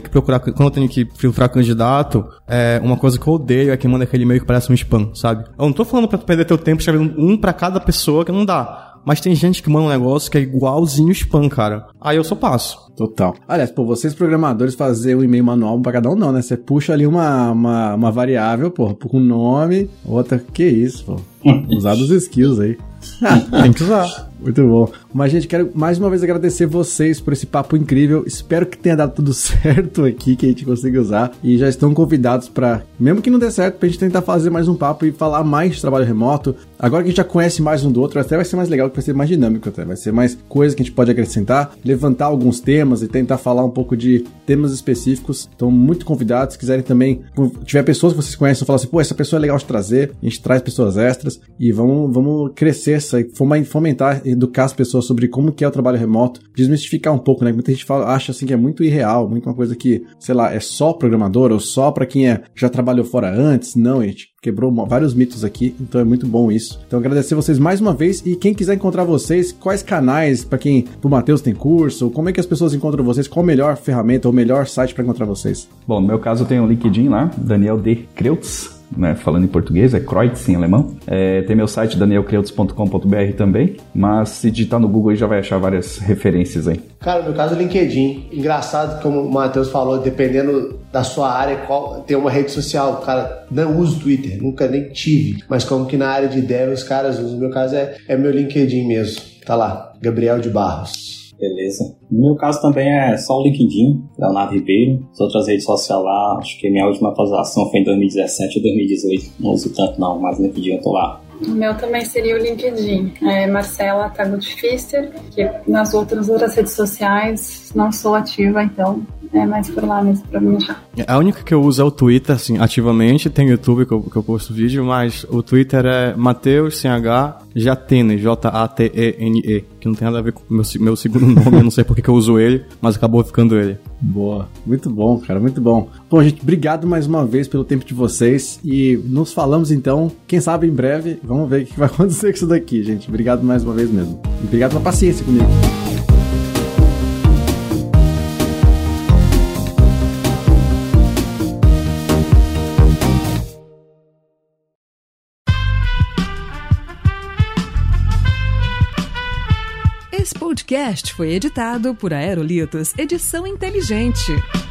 Speaker 2: que filtrar candidato, uma coisa que eu odeio é quem manda aquele e-mail que parece um spam, sabe? Eu não tô falando pra tu perder teu tempo escrevendo um pra cada pessoa, que não dá. Mas tem gente que manda um negócio que é igualzinho spam, cara. Aí eu só passo.
Speaker 1: Total. Aliás, pô, vocês programadores fazer um e-mail manual pra cada um não, né? Você puxa ali uma variável, pô, com nome, outra, que isso, pô. Usar dos skills aí.
Speaker 2: Tem que usar.
Speaker 1: Muito bom. Mas, gente, quero mais uma vez agradecer vocês por esse papo incrível. Espero que tenha dado tudo certo aqui, que a gente consiga usar. E já estão convidados pra, mesmo que não dê certo, pra gente tentar fazer mais um papo e falar mais de trabalho remoto. Agora que a gente já conhece mais um do outro, até vai ser mais legal, vai ser mais dinâmico até. Vai ser mais coisa que a gente pode acrescentar, levantar alguns temas e tentar falar um pouco de temas específicos. Então, muito convidados. Se quiserem também, se tiver pessoas que vocês conhecem, falar assim, pô, essa pessoa é legal de trazer. A gente traz pessoas extras e vamos crescer fomentar, educar as pessoas sobre como que é o trabalho remoto, desmistificar um pouco, né? Muita gente acha assim que é muito irreal, muito uma coisa que, sei lá, é só programador ou só pra quem já trabalhou fora antes. Não, a gente quebrou vários mitos aqui, então é muito bom isso. Então agradecer vocês mais uma vez e quem quiser encontrar vocês, quais canais, pro Matheus tem curso, como é que as pessoas encontram vocês, qual a melhor ferramenta ou melhor site pra encontrar vocês?
Speaker 4: Bom, no meu caso eu tenho um LinkedIn lá, Daniel D. Kreutz, né, falando em português, é Kreutz em alemão. Tem meu site danielkreutz.com.br também, mas se digitar no Google aí já vai achar várias referências aí.
Speaker 3: Cara, no meu caso, o LinkedIn. Engraçado, como o Matheus falou, dependendo da sua área, tem uma rede social. Cara, não uso Twitter, nunca nem tive. Mas como que na área de dev os caras usam, no meu caso é meu LinkedIn mesmo. Tá lá, Gabriel de Barros.
Speaker 5: Beleza. No meu caso também é só o LinkedIn, Leonardo Ribeiro. As outras redes sociais lá, acho que minha última atualização foi em 2017 ou 2018. Não uso tanto não, mas no LinkedIn eu tô lá.
Speaker 6: O meu também seria o LinkedIn. Marcela Tagut-Fister, que nas outras redes sociais não sou ativa, então é mais por lá mesmo pra me achar.
Speaker 2: A única que eu uso é o Twitter, assim, ativamente. Tem o YouTube que eu posto vídeo, mas o Twitter é Matheus, sem H, Jatene, Jatene, que não tem nada a ver com o meu segundo nome, eu não sei porque que eu uso ele, mas acabou ficando ele.
Speaker 1: Boa, muito bom, cara, muito bom. Bom, gente, obrigado mais uma vez pelo tempo de vocês e nos falamos então, quem sabe em breve, vamos ver o que vai acontecer com isso daqui, gente. Obrigado mais uma vez mesmo. E obrigado pela paciência comigo.
Speaker 7: Esse podcast foi editado por Aerolitos Edição Inteligente.